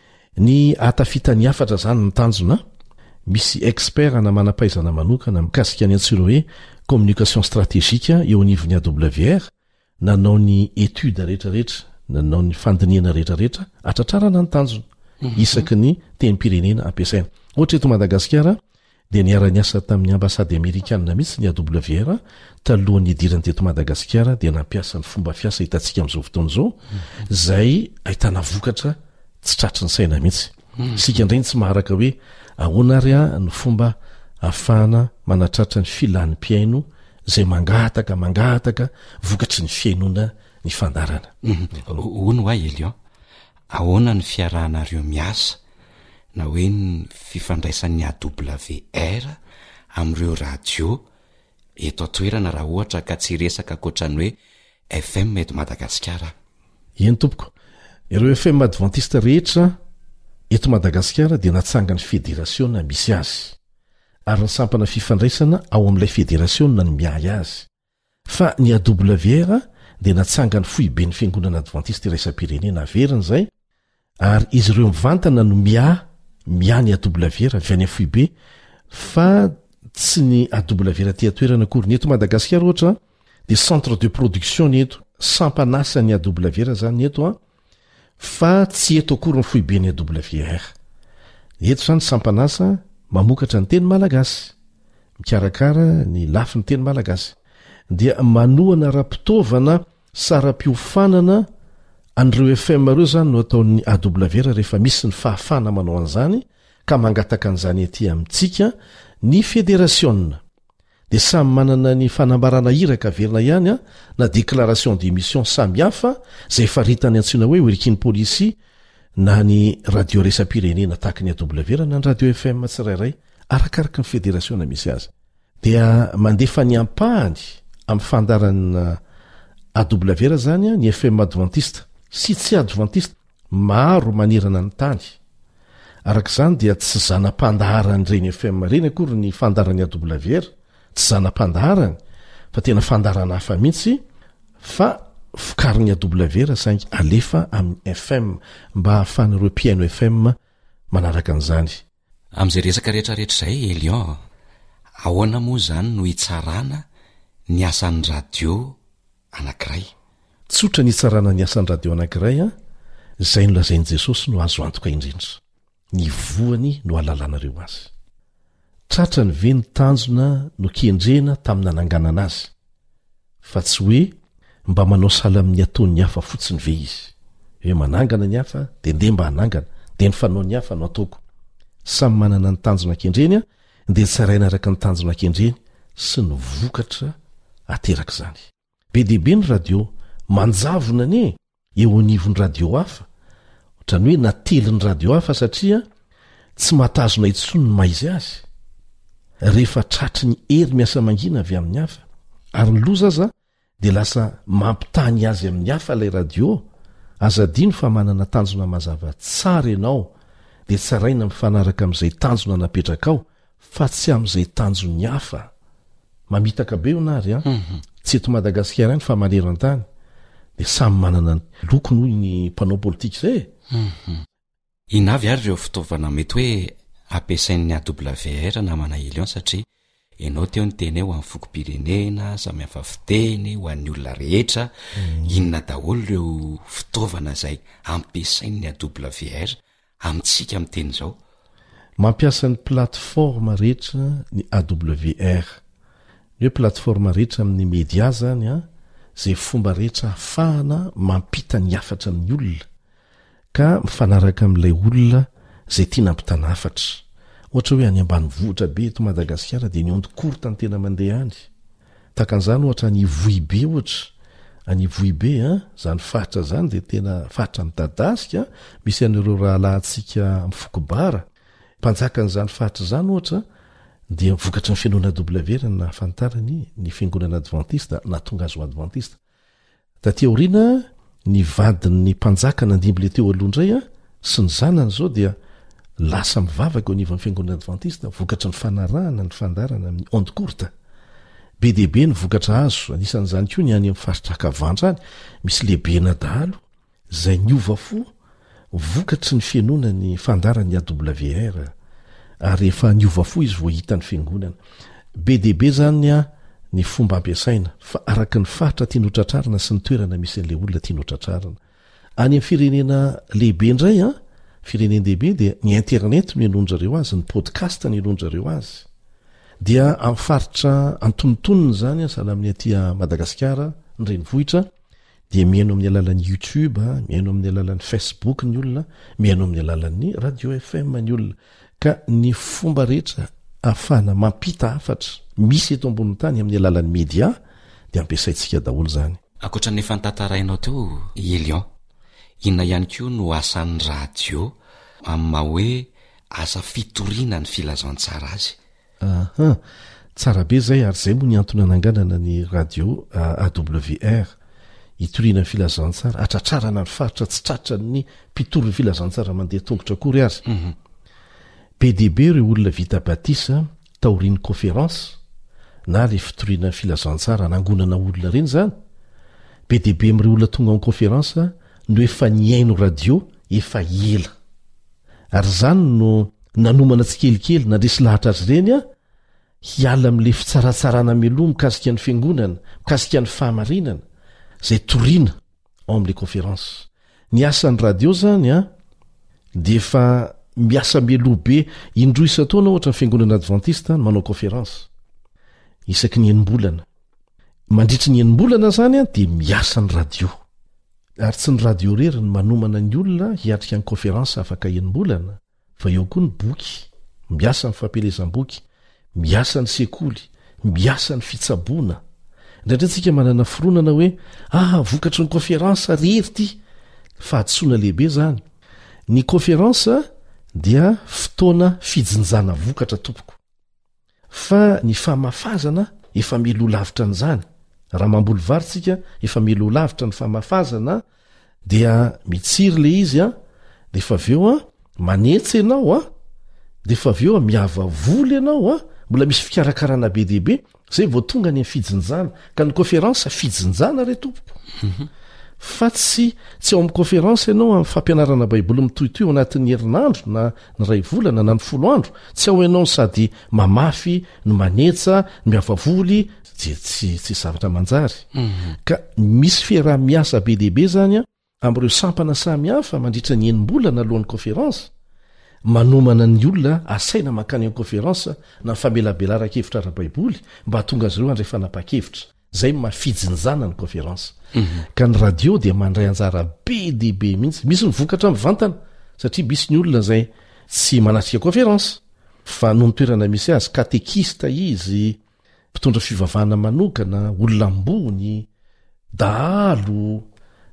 ny atafitany hafatra zany ny tanjona misy expert na manam-pahaizana manokana mikasika ny antsoina hoe communication stratégique eo anivon'ny A W R nanao ny étude rehetrarehetra nanao ny fandiniana rehetrarehetra atratrarana ny tanjona isaky ny teny pirenena ampiasaina ohatra eto Madagasikara dia niara-niasa tamin'ny ambasady amerikanina mihitsy ny A W R talohan'ny idirany teto Madagasikara dia nampiasa ny fomba fiasa hitantsika amin'izao fotoana izao izay ahitana vokatra tsy tratry ny saina mihitsy. Isika indray tsy maharaka hoe ahoana ary a ny fomba ahafahana manatratra ny filan'ny mpiaino izay mangataka mangataka vokatry ny fiainona ny fandarana. Hono hoa Elion, ahoana ny fiarahanareo miasa na hoe ny fifandraisan'ny A W R amin'ireo radio eto an-toerana raha ohatra ka tsy resaka ankoatran'ny hoe F M eto Madagasikara? Eny tompoko, ireo F M adventiste rehetra eto Madagasikara dia natsanga ny federasiona misy azy ary ny sampana fifandraisana ao amin'ilay federasiona ny miahy azy. Fa ny A W R dia natsanga ny foibe ny fiangonana adventiste iraisam-pirenena averina izay ary izy ireo mivantana no miahy miahy ny A W R avy any foibe fa tsy ny A W R tia-toerana akory. Ny eto Madagasikara ohatra dia centre de production ny eto, sampanasa ny A W R zany eto a, fa tsy eto akory ny foibe ny A W R. Eto zany sampanasa mamokatra ny teny malagasy, mikarakara ny lafi ny teny malagasy, dia manohana ra-pitaovana sara-piofanana an'ireo F M reo zany no ataon'ny A W R rehefa misy ny fahafana manao an'izany ka mangataka an'izany ety amintsika ny federasiona. Dia samy manana ny fanambarana iraka verina ihany a na déclaration d'émission samihafa izay faritany antsoina hoe orikiny policy na ny radio resam-pirenena tahaka ny A W R na ny radio F M tsirairay arakaraka ny federasiona misy azy. Dia mandefa ny ampahany amin'ny fandaran'ny A W R zany a ny F M adventiste sy tsy adventiste maro manerana ny tany. Arak'izany dia tsy zanam-pandaharany reny F M reny akory ny fandarany A W R, tsy zanam-pandaharany fa tena fandarana hafa mihitsy, fa fikarin'ny A W R saingy alefa amin'ny F M mba hahafahan'ireo mpiaino F M manaraka an'izany. Amin'izay resaka rehetrarehetra izay Elion, ahoana moa zany no hitsarana ny asan'ny radio anankiray? Tsotra ny hitsarana ny asan'ny radio anankiray a, izay no lazain'i Jesosy no azo antoka indrindra. Ny voany no alalanareo azy. Tratra ny ve ny tanjona no kendrena tamin'ny nananganana azy, fa tsy hoe mba manao sala amin'ny ataon'ny hafa fotsiny ve izy. Hoe manangana ny hafa dia ndeha mba hanangana, dia ny fanao ny hafa no ataoko. Samy manana ny tanjona kendreny a, dia tsaraina araka ny tanjona kendreny sy ny vokatra ateraka izany. Be dehibe ny radio manjavona ne eo anivon'ny radio hafa, ohatrany hoe natelin'ny radio hafa satria tsy matazona intsony ny maizy azy rehefa tratry ny hery miasa mangina avy amin'ny hafa, ary ny loza aza dia lasa mampitany azy amin'ny hafa ilay radio. Aza dino fa manana tanjona mazava tsara ianao dia tsaraina mifanaraka amin'izay tanjona napetraka ao fa tsy amin'izay tanjony hafa. Mamitaka be onary a tsy eto Madagasikara ihany fa maneran-tany dia samy manana loko noho ny mpanao politika izay. Inavy ary ireo fitaovana mety hoe ampiasain'ny A W R namana Elion satria ianao teo ny teny ho amin'ny fokom-pirenena samy hafa fiteny ho an'ny olona rehetra. Inona daholo ireo fitaovana izay ampiasain'ny A W R amintsika amin'ny teny izao? Mampiasa ny plateforme rehetra ny A W R. Ny hoe plateforme rehetra amin'ny media zany a, izay fomba rehetra ahafahana mampita ny hafatra amin'ny olona ka mifanaraka amin'ilay olona izay tiana ampitana hafatra. Ohatra hoe any ambanivohitra be eto Madagasikara dia ny ondokorota ny tena mandeha any. Takan'izany ohatra any Vohibe ohatra. Any Vohibe a, zany fahatra zany dia tena fahatra midadasika, misy an'ireo rahalahintsika amin'ny Fokobara. Mpanjakan'izany fahatra zany ohatra dia vokatra ny fiangonana A W R na fantarany ny fiangonana adventiste na tonga azo adventiste. Taty aoriana ny vadin'ny mpanjaka nandimby le teo aloha indray a sy ny zanany zao dia lasa mivavaka eo anivon'ny fiangonana adventiste, vokatra ny fanarahana ny fandarana amin'ny onde courte. Be dehibe ny vokatra azo, anisan'izany koa ny any amin'ny faritra Kavantra any, misy lehibena dahalo izay niova fo vokatry ny fianona ny fandaran'ny A W R, ary efa niova fo izy voahita ny fiangonana. Be dehibe zany a ny fomba ampiasaina fa araka ny fahatra tiana hotratrarina sy ny toerana misy an'ilay olona tiana hotratrarina. Any amin'ny firenena lehibe indray, a firenena lehibe dia ny internet no ianondrareo azy, ny podcast no ianondrareo azy. dia amfaritra antonontonony zany sahala amin'ny atya madagasikara nyreny vohitra dia mihaino amin'ny alalan'ny youtube mihaino amin'ny alalan'ny facebook ny olona mihaino amin'ny alalan'ny radio f m ny olona ka ny fomba rehetra ahafahana mampita hafatra misy eto ambon'ny tany amin'ny alalan'ny media dia ampiasaintsika daholo zany akoatra ny fantantarainao teo Elion inona ihany koa no asan'ny radio amin'ny maha hoe asa fitoriana ny filazantsara azy aha tsara be zay ary zay moa ny antony ananganana ny radio A W R itoriana ny filazantsara atratrarana ny faritra tsy tratra ny mpitory ny filazantsara mandeha tongotra kory ary mm-hmm. be dia be ireo olona vita batisa taoriany conférence na le fitoriana ny filazantsara nangonana olona reny zany be dia be amin'ireo olona tonga amin'ny conférence no efa niaino radio efa ela ary zany no nanomana tsikelikely nandresy lahatra azy reny a hiala amin'le fitsaratsarana meloa mikasika ny fiangonana mikasika ny fahamarinana zay toriana ao amin'le conférence ny asan'ny radio zany a dia efa miasa meloa be indroa isa-taona ohatra ny fiangonana adventiste no manao conférence isaky ny enim-bolana mandritry ny enim-bolana zany a dia miasa ny radio ary tsy ny radio rery ny manomana ny olona hiatrika ny conférence afaka enim-bolana fa eo koa ny boky miasa ny fampelezam-boky miasa ny sekoly miasa ny fitsaboana indraindray tsika manana fironana hoe ah vokatry ny conférence rery ty fahatsoana lehibe zany ny conférence dia fotoana fijinjana vokatra tompoko fa ny famafazana efa melo lavitra n'izany raha mamboly varitsika efa melo lavitra ny famafazana dia mitsiry le izy a de efa aveo a manetsy ianao a de efa aveo a miava voly ianao a mbola misy fikarakarana be dehibe zay vao tonga ny fijinjana ka ny conférence fijinjana re tompoko mm-hmm. fa tsy tsy ao amin'ny conférence ianao amin'ny fampianarana baiboly mitohitoy anatin'ny herinandro na ny ray volana na ny folo andro tsy ao ianao sady mamafy no manetsa no miavavoly tsy tsy tsy zavatra manjary mm-hmm. ka misy fiaraha-miasa be dehibe zany a amin'ireo sampana samihafa mandritra ny enim-bolana alohan'ny conférence manomana ny olona asaina mankany amin'ny conférence na ny famelabelara-kevitra ara-baiboly mba hatonga azy ireo andrefanapa-kevitra zay mafijinjana ny conférence mm-hmm. ka ny radio dia mandray anjara be dehibe mihitsy misy ny vokatra mivantana satria misy ny olona zay tsy manatrika conférence fa no nitoerana misy azy katekista izy mpitondra fivavahana manokana olona ambony dahalo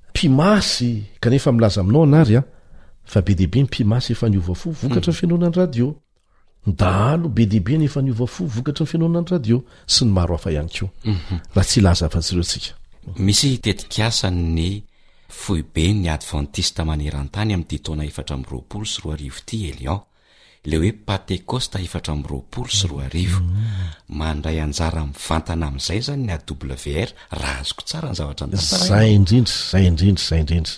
mpimasy kanefa milaza aminao anary a fa be dehibe ny mpimasy efa niova fo vokatra ny fianonany radio ny dahalo be dehibe ny efa niova fo vokatra ny fianonany radio sy ny maro hafa ihany koa mm-hmm. raha tsy laza afa-jireotsika misy tetikasany foi be ny adventiste maneran-tany amin'ny taona efatra amby roapolo sy roa arivo ty Elion le hoe Pentecoste efatra amby roapolo sy roa arivo mandray anjara mivantana amin'izay zany ny A W R raha azoko tsara ny zavatra zay indrindra zay indrindra zay indrindra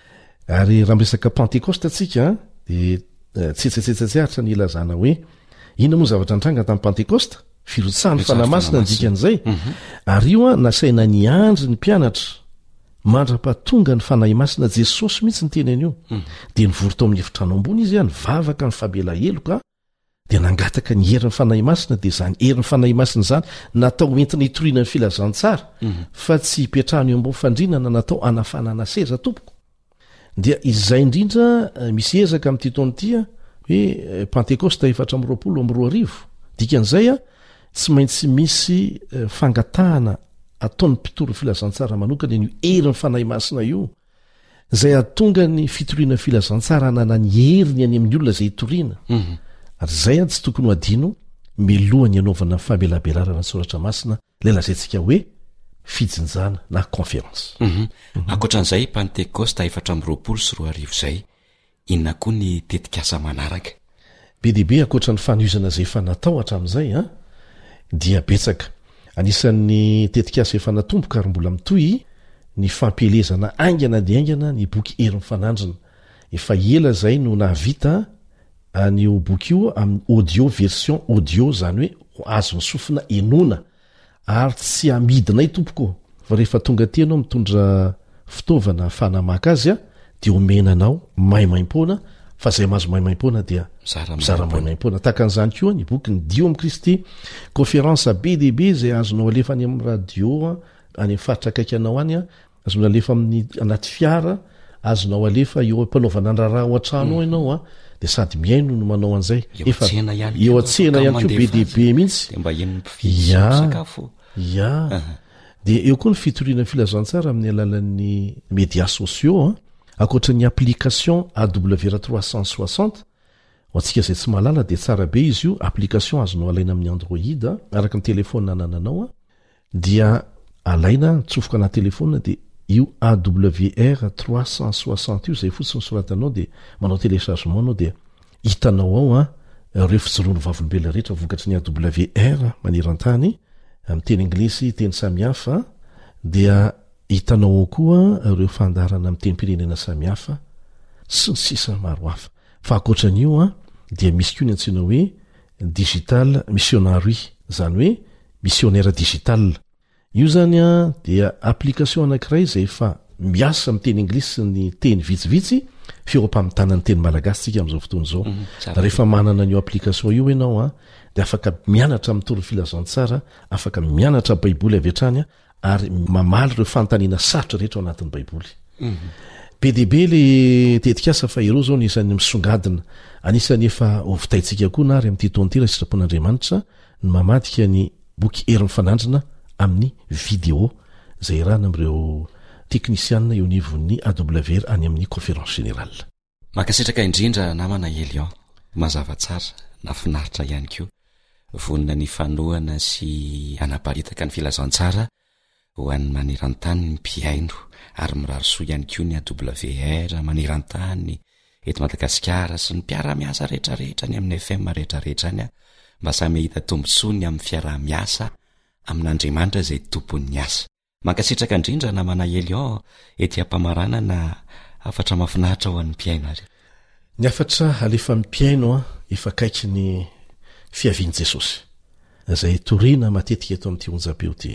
ary raha miresaka Pentecoste atsika de tsetsetsetsatsaritra ny ilazana hoe ina moa zavatra nitranga tamin'ny Pentecoste firotsahan'ny fanamasina ny dikan'izay mm-hmm. ary io a nasaina ny andry ny mpianatra mandra-pahatonga ny fanahy masina Jesosy mihitsy ny tenany io mm. de nivory tao amin'ny efitrano ambony izy a nivavaka ny fabela heloka de nangataka ny herin'ny fanahy masina de zany herin'ny fanahy masina zany natao entina hitoriana ny filazantsara mm. fa tsy hipetrahany eo ambony fandrinana natao anafanana seza tompoko dia izay indrindra misy ezaka amin'ity taona ity a hoe Pentecoste efatra amby roapolo amby roa arivo dikan'izay a tsy maintsy misy fangatahana ataon'ny mpitory filazantsara manokana io herin'ny fanahy masina io zay atonga ny fitoriana filazantsara nana ny heriny any amin'ny olona zay hitoriana mm-hmm. ary zay a tsy tokony ho adino melohany anaovana famelabelarana soratra masina le lazaintsika hoe fijinjana na conférence mm-hmm. mm-hmm. akoatran'izay Pentecoste efatra amby roapolo sy roa arivo zay inona koa ny tetikasa manaraka be dehibe akoatra ny fanoizana zay efa natao hatramin'izay a dia betsaka anisan'ny tetikasa efa natomboka ary mbola mitoy ny fampelezana aingana de aingana ny boky herin'ny fanandrina efa ela zay no nahavita an'io boky io amin'ny audio version audio zany hoe azo ny sofina enona ary tsy amidinay tompoko fa rehefa tonga ty anao mitondra fitaovana fanamaka azy a de omenanao maimaim-poana fa zay mahazo maimaim-poana dia mizara maimaim-poana tahaka an'izany koa ny boky ny dio amin'i kristy conférence be deaibe zay azonao alefa any amin'ny radio any amin'ny faritra akaiky anao any a azonao alefa amin'ny anaty fiara azonao alefa eo ampanaovana andraraha ao an-trano ianao a de sady miaino no manao an'izay efa eo a-tsena ihany koa be deaibe mihitsy ya ya de eo koa ny fitoriana filazantsara amin'ny alalan'ny médias sociaux a akoatra ny application A W R trois cent soixante ho antsika zay tsy malala de tsara be izy io application azonao alaina amin'ny android araka ny telefona nananao a dia alaina tsofoka anaty telefona de io A W R trois cent soixante io zay fotsiny soratanao de manao téléchargement anao de hitanao ao a ireo fijoroany vavolombelona rehetra vokatry ny A W R manerantany amin'ny teny anglisy teny samihafa dia hitanao ao koa ireo fandarana amin'ny teny pirenena samihafa sy ny sisa maro hafa fa akoatran'io a dia misy koa ny antsoina hoe digital missionnaire zany hoe missionnaire digital io zany a dia application anankiray zay efa miasa amin'ny teny anglisy sy ny teny vitsivitsy fioampamitana ny teny malagasy tsika amin'izao fotoana zao rehefa manana an'io application io ianao a de afaka mianatra amin'ny toro filazantsara afaka mianatra baiboly avy hatrany a ary mamaly ireo fantaniana sarotra rehetra ao anatin'ny baiboly be deaibe le tetikasa fa ireo zao nisan'ny misongadina anisany efa ovitaitsika koa na ary amin'ity taonty raha sitrapon'andriamanitra ny mamadika ny boky herin'ny fanandrina amin'ny vidéo zay rahana amin'ireo teknisianina eo nivon'ny A W R any amin'ny conférence générale makasitraka indrindra namana Elion mazava tsara na finaritra ihany koa vonina ny fanoana sy anaparitaka ny filazantsara ho an'ny manerantany ny mpiaino ary mirary soa ihany koa ny A W R manerantany eto Madagasikara sy ny mpiara-miasa rehetrarehetra ny amin'ny F M rehetrarehetra any a mba samy hita tombontsoa ny amin'ny fiara-miasa amin'Andriamanitra zay tompon'ny asa mankasitraka indrindra namana Elion ety ampamarana na afatra mafinahitra ho an'ny mpiaino ary ny afatra alefa mpiaino a efa kaiky ny fiavian'i Jesosy zay torina matetika eto amin'ity onjam-peo ty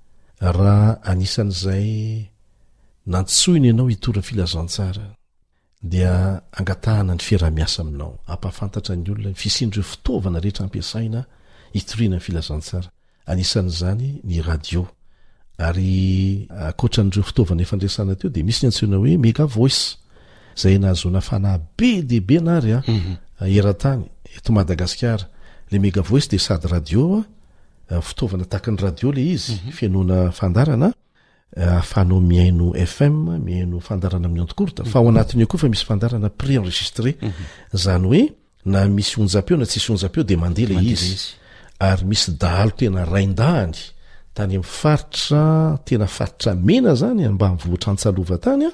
raha anisan'izay nantsoiny ianao hitora filazantsara dia angatahana ny fiara-miasa aminao ampafantatra ny olona fisindreo fitaovana rehetra ampiasaina hitoriana ny filazantsara anisan'izany ny radio ary akoatran'ireo fitaovana efa andresana teo de misy ny antsoina hoe mega voice zay nahazona fanahy be deaibe anary a eran-tany eto Madagasikara le mega voice de sady radio a fitaovana tahaka ny radio le izy fianoana fandarana ahafahanao miaino F M miaino fandarana amin'ny onde-courte fa ao anatiny eo koa fa misy fandarana pré-enregistré zany hoe na misy onjam-peo na tsisy onjam-peo de mandeha le izy ary misy dahalo tena raindahany tany amin'ny faritra tena faritra mena zany mba mivoatra antsalova tany a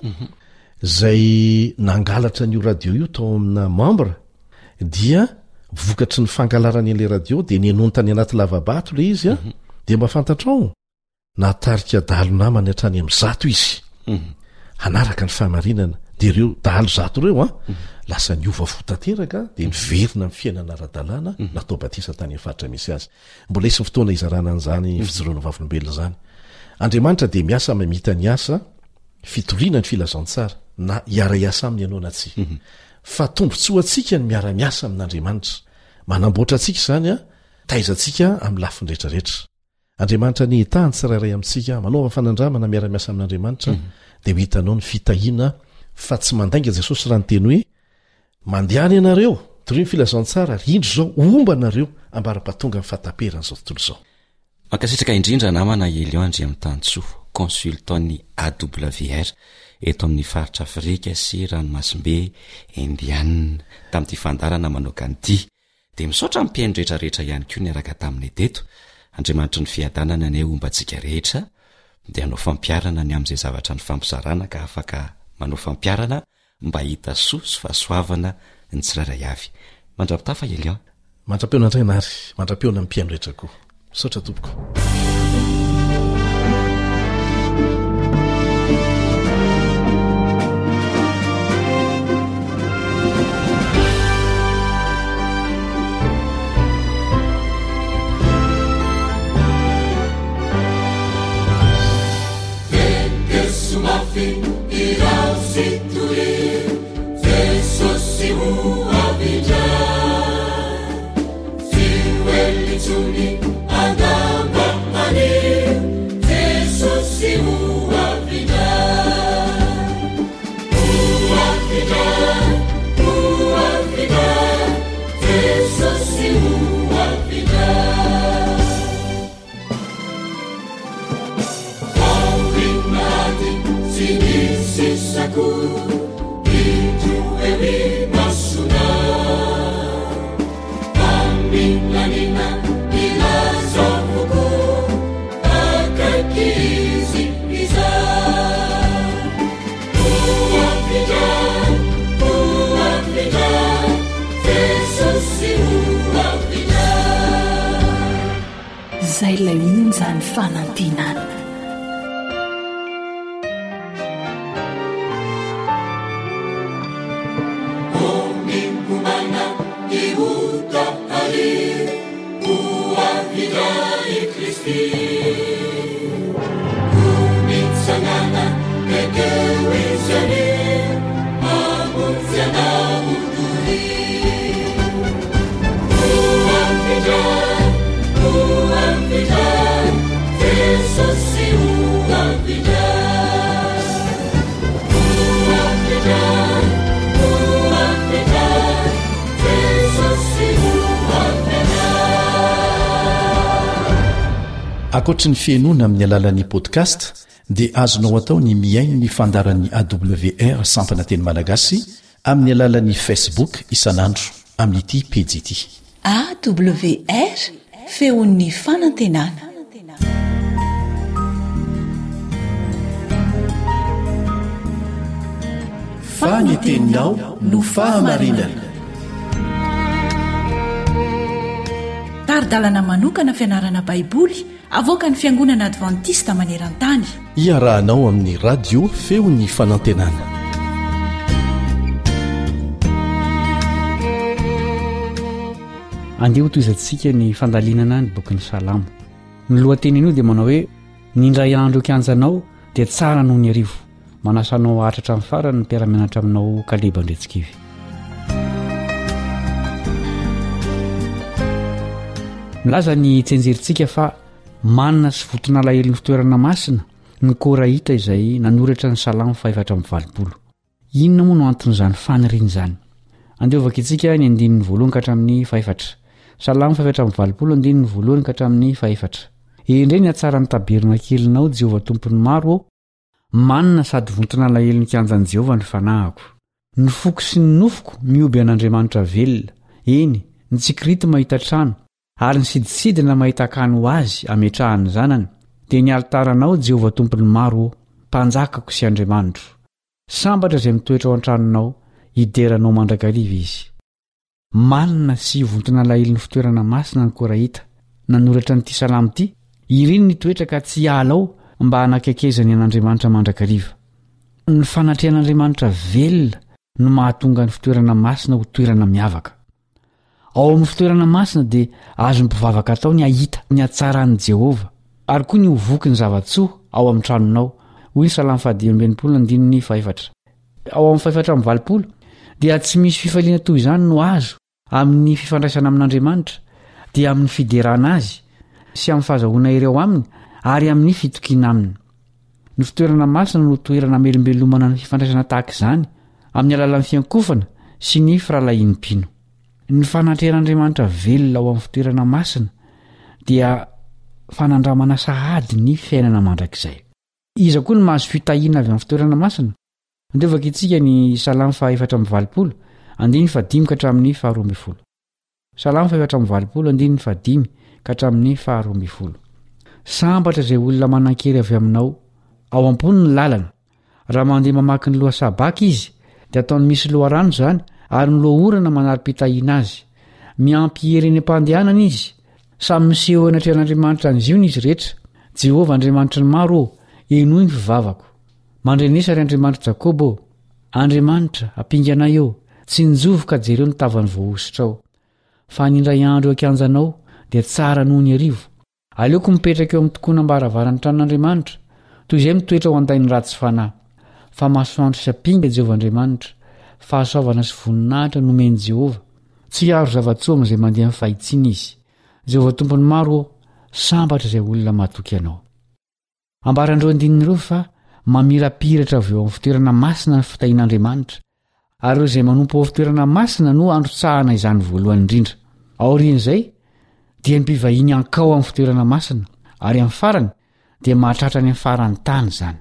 zay nangalatra n'io radio io tao amina membre dia vokatry ny fangalarany an'le radio de nenontany anaty lavabato le izy a de mba fantatrao natarika dahalo namany hatrany amin'ny zato izy hanaraka ny fahamarinana de ireo dahalo zato ireo a lasa niova fotateraka de niverina amin'ny fiainana ara-dalàna natao batisa tany amin'ny faritra misy azy mbola isy ny fotoana izarana an'izany fijoroana vavolombelona zany Andriamanitra de miasa mamita ny asa fitoriana ny filazantsara na iara-iasa aminy ianao na tsy fa tombontsoa atsika ny miara-miasa amin'Andriamanitra manamboatra atsika zany a taizantsika amin'ny lafiny rehetrarehetra Andriamanitra ny hitahany tsirairay amintsika manaova fanandramana miara-miasa amin'Andriamanitra de ho hitanao ny fitahina fa tsy mandainga Jesosy raha ny teny hoe mandehany ianareo tory ny filazantsara rindro zao omba nareo ambara-patonga ny fahataperana zao tontolo zao mankasitraka indrindra namana Elion andry amin'ny tantsoa consultant-ny A W R eto amin'ny faritra Afrika sy ranomasimbe Indiana tamin'ity fandarana manoka an'ity de misaotra mpiaino rehetrarehetra ihany koa niaraka tamin'ny teto Andriamanitra ny fiadanana ny ombantsika rehetra de anao fampiarana ny amin'izay zavatra ny fampizarana ka afaka manao fampiarana mba hita soa sy fahasoavana ny tsirairay avy mandrapitafa Elion mandrapeona andrainary mandrapeona mpiaino rehetra koa misaotra tompoko Irau situri, Jesus se Zay ilay onjany fanantenana. Omimumana iuta ali uavidai Kristi kumitsangana ekewizani amuziana uturi uavidai uavidai Jesus uavidai uavidai uavidai Jesus uavidai. Akoatra ny fiainoana amin'ny alalan'ni podcast dia azonao atao ny miaino ny fandaran'ny A W R sampana teny malagasy amin'ny alalan'ni Facebook isanandro amin'ity pejy ity A W R feon'ny fanantenana. Faniteninao no fahamarinana. Taridalana manokana fianarana baiboly avoaka ny fiangonana advantista maneran-tany. Iarahanao amin'ny radio feon'ny fanantenana. Andeha ho toizantsika ny fandalinana ny bokin'ny Salamo. Ny lohateniny dia manao hoe ny indray andro kianjanao dia tsara noho ny arivo, manasanao atratra amin'ny farany ny mpiara-mianatra aminao Kaleba Andretsikivy. Milaza ny tsenjerintsika fa manana sy votona alahelo ny fitoerana masina ny Koraita izay nanoratra ny Salamo fahaefatra amby valopolo. Inona moa no anton'izany faniriana izany? Andeha vakintsika ny andininy voalohany ka hatramin'ny fahaefatra. Salamo fahaefatra amby valopolo andininy voalohany ka hatramin'ny fahaefatra. Endray ny atsara ny taberna kelinao Jehova tompony maro ao, manina sady vontona alahelo ny kianjan'i Jehova ny fanahako. Ny foko sy ny nofoko mioby an'Andriamanitra velona. Eny, ny tsikirity mahita trano, ary ny sidisidina mahita kany ho azy ametrahany zanany. Dia ny altaranao Jehova tompony maro ao, mpanjakako sy Andriamanitro. Sambatra izay mitoetra ao an-tranonao, hideranao mandrakariva izy. Manina sy vontona alahelo ny fitoerana masina ny Koraita, nanoratra n'ity Salamo ity, iriny ny toetra ka tsy hialao mba hanakakezany an'Andriamanitra mandrakariva. Ny fanatrehan'Andriamanitra velona no mahatonga ny fitoerana masina ho toerana miavaka. Ao amin'ny fitoerana masina dia azo mpivavaka atao ny ahita ny atsaran'i Jehova, ary koa ny hovoky ny zavatsoa ao amin'ny tranonao. Hoy ny Salamo fahadimy amby enimpolo andininy fahaefatra. Ao amin'ny fahaefatra amby valopolo dia tsy misy fifaliana toy izany no azo amin'ny fifandraisana amin'Andriamanitra, dia amin'ny fiderana azy sy amin'ny fahazahoana ireo aminy ary amin'ny fitokiana aminy. Ny fitoerana masina no toerana melombelomana ny fifandraisana tahaka izany amin'ny alalan'ny fiankofana sy ny firalahinim-pino. Ny fanatrehan'Andriamanitra velona ao amin'ny fitoerana masina dia fanandramana sahady ny fiainana mandrakizay. Iza koa ny mahazo fitahiana avy amin'ny fitoerana masina? Andeha vakintsika ny Salamo fahaefatra amby valopolo andininy fahadimy ka hatramin'ny faharoa amby folo. Salamo fahaefatra amby valopolo andininy fahadimy ka hatramin'ny faharoa amby folo. Sambatra izay olona manan-kery avy aminao, ao am-pony ny lalana. Raha mandeha mamaky ny loha sabaka izy dia ataony misy loharano izany, ary ny lohaorana manara-pitahiana azy. Miampy hery eny am-pandehanana izy, samy miseho anatrehan'Andriamanitra ny ziony izy rehetra. Jehova Andriamanitra ny maro ô, enoy ny fivavako. Mandrenesa ry Andriamanitra Jakobo ô, Andriamanitra ampinganay eo, tsy njovoka jereo ny tavany voahositra ao. Fa ny indray andro akianjanao dia tsara noho ny arivo. Aleoko mipetraka eo amin'ny tokoana mbaravaran'ny tranon'Andriamanitra, toy izay mitoetra ho andainy ratsy fanahy. Fa masoandro sy apinga Jehova Andriamanitra, fahasoavana sy voninahitra nomeny Jehova. Tsy aro zavatsoa amin'izay mandeha amin'ny fahitsiana izy. Jehova tompony maro ô, sambatra izay olona mahatoky anao. Ambarandreo andinin'ireo fa mamirapiratra avy eo amin'ny fitoerana masina ny fitahian'Andriamanitra, ary ireo izay manompo ao fitoerana masina no androtsahana izany voalohany indrindra. Aorian'izay dia ny mpivahiny ankao amin'ny fitoerana masina, ary amin'ny farany dia mahatratra any amin'ny farany tany izany.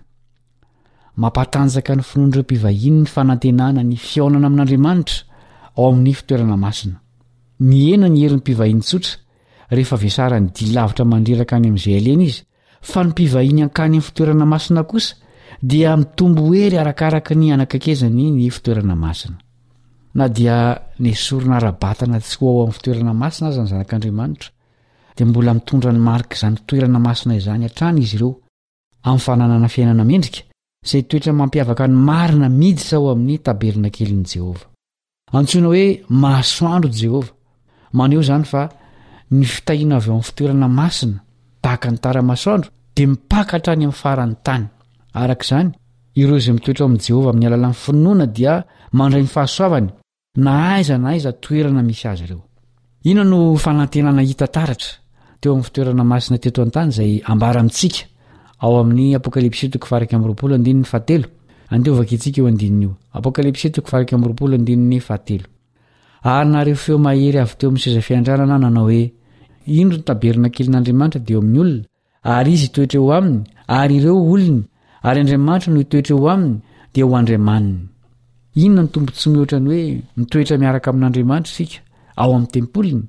Mampatanjaka ny finoan'ireo mpivahiny ny fanantenana ny fiaonana amin'Andriamanitra ao amin'ny fitoerana masina. Mihena ny herin'ny mpivahiny tsotra rehefa vesarany dia lavitra mandreraka any amin'izay alena izy, fa ny mpivahiny ankany amin'ny fitoerana masina kosa dia mitombo hery arakaraka ny anakakezany ny fitoerana masina. Na dia nesorona ara-batana tsy ho ao amin'ny fitoerana masina aza ny zanak'Andriamanitra, dia mbola mitondra ny marika izany fitoerana masina izany hatrany izy ireo amin'ny fananana fiainana mendrika izay toetra mampiavaka ny marina miditra ao amin'ny tabernakelin'i Jehova. Antsoina hoe masoandro Jehova. Maneho izany fa ny fitahiana avy ao amin'ny fitoerana masina tahaka ny tara-masoandro dia mipakatra any amin'ny farany tany. Araka izany, ireo izay mitoetra ao amin'i Jehova amin'ny alalan'ny finoana dia mandray ny fahasoavany na aiza na aiza toerana misy azy ireo. Ina no fanantenana hita taratra teo amin'ny fitoerana masina teto an-tany izay ambara amintsika ao amin'ny Apokalipsy toko faha amby roapolo andininy fahatelo. Andeovaka itsika eo andininy io. Apokalipsy toko faha amby roapolo andininy fahatelo. Ary nareo feo mahery avy teo amin'ny seza fiandranana nanao hoe, indro ny tabernakelin'Andriamanitra dia eo amin'ny olona, ary izy hitoetra eo aminy, ary ireo olony, ary Andriamanitra no hitoetra eo aminy dia ho Andriamaniny. Inona ny tombontsoa mihoatra ny hoe mitoetra miaraka amin'Andriamanitra isika ao amin'ny tempoliny?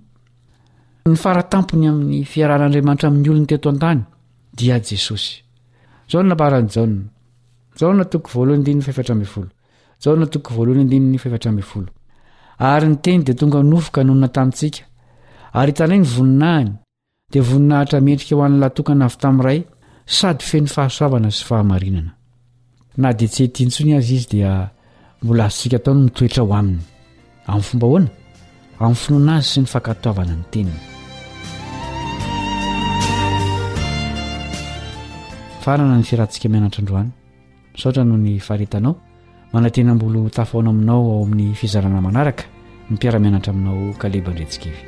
Ny faratampony amin'ny fiarahan'Andriamanitra amin'ny olony teto an-tany dia Jesosy. Jaona barany Jaona. Jaona toko voalohany andininy faefatra ambin'ny folo. Jaona toko voalohany andininy faefatra ambin'ny folo. Ary ny teny dia tonga nofoka nonona tamintsika. Ary hitanay ny voninahiny dia voninahitra mendrika ho an'ny latokana avy tamin'iray, sady feno fahasoavana sy fahamarinana. Na dia tsy hetiantsony azy izy dia mbola azontsika atao no mitoetra ho aminy. Amin'ny fomba hoana? Amin'ny finoana azy sy ny fankatoavana ny teniny. Farana ny fiarahantsika mianatra androany. Misaotra noho ny faharetanao. Manantenam-bolo tafaona aminao ao amin'ny fizarana manaraka ny mpiara-mianatra aminao Kaleba Andretsikivy.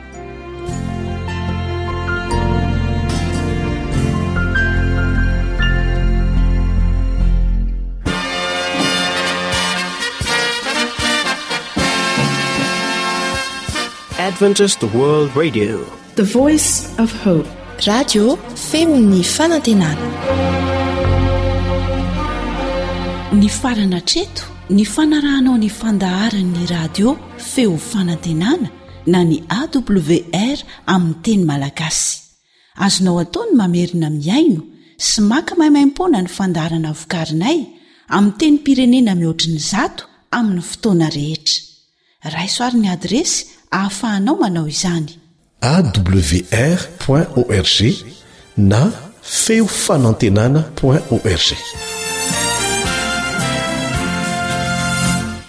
Adventist World Radio, the voice of hope. Radio Femon'ny Fanantenana. Ny farana treto, ny fanarahanao ny fandaharan'ny radio feo fanantenana na ny A W R amin'ny teny malagasy. Azonao ataony mamerina miaino sy maka maimaim-poana ny fandaharana vokarinay amin'ny teny pirenena mihoatriny zato amin'ny fotoana rehetra. Raisoaryn'ny adresy ahafahanao manao izany: A W R point org na feo fanantenana point org.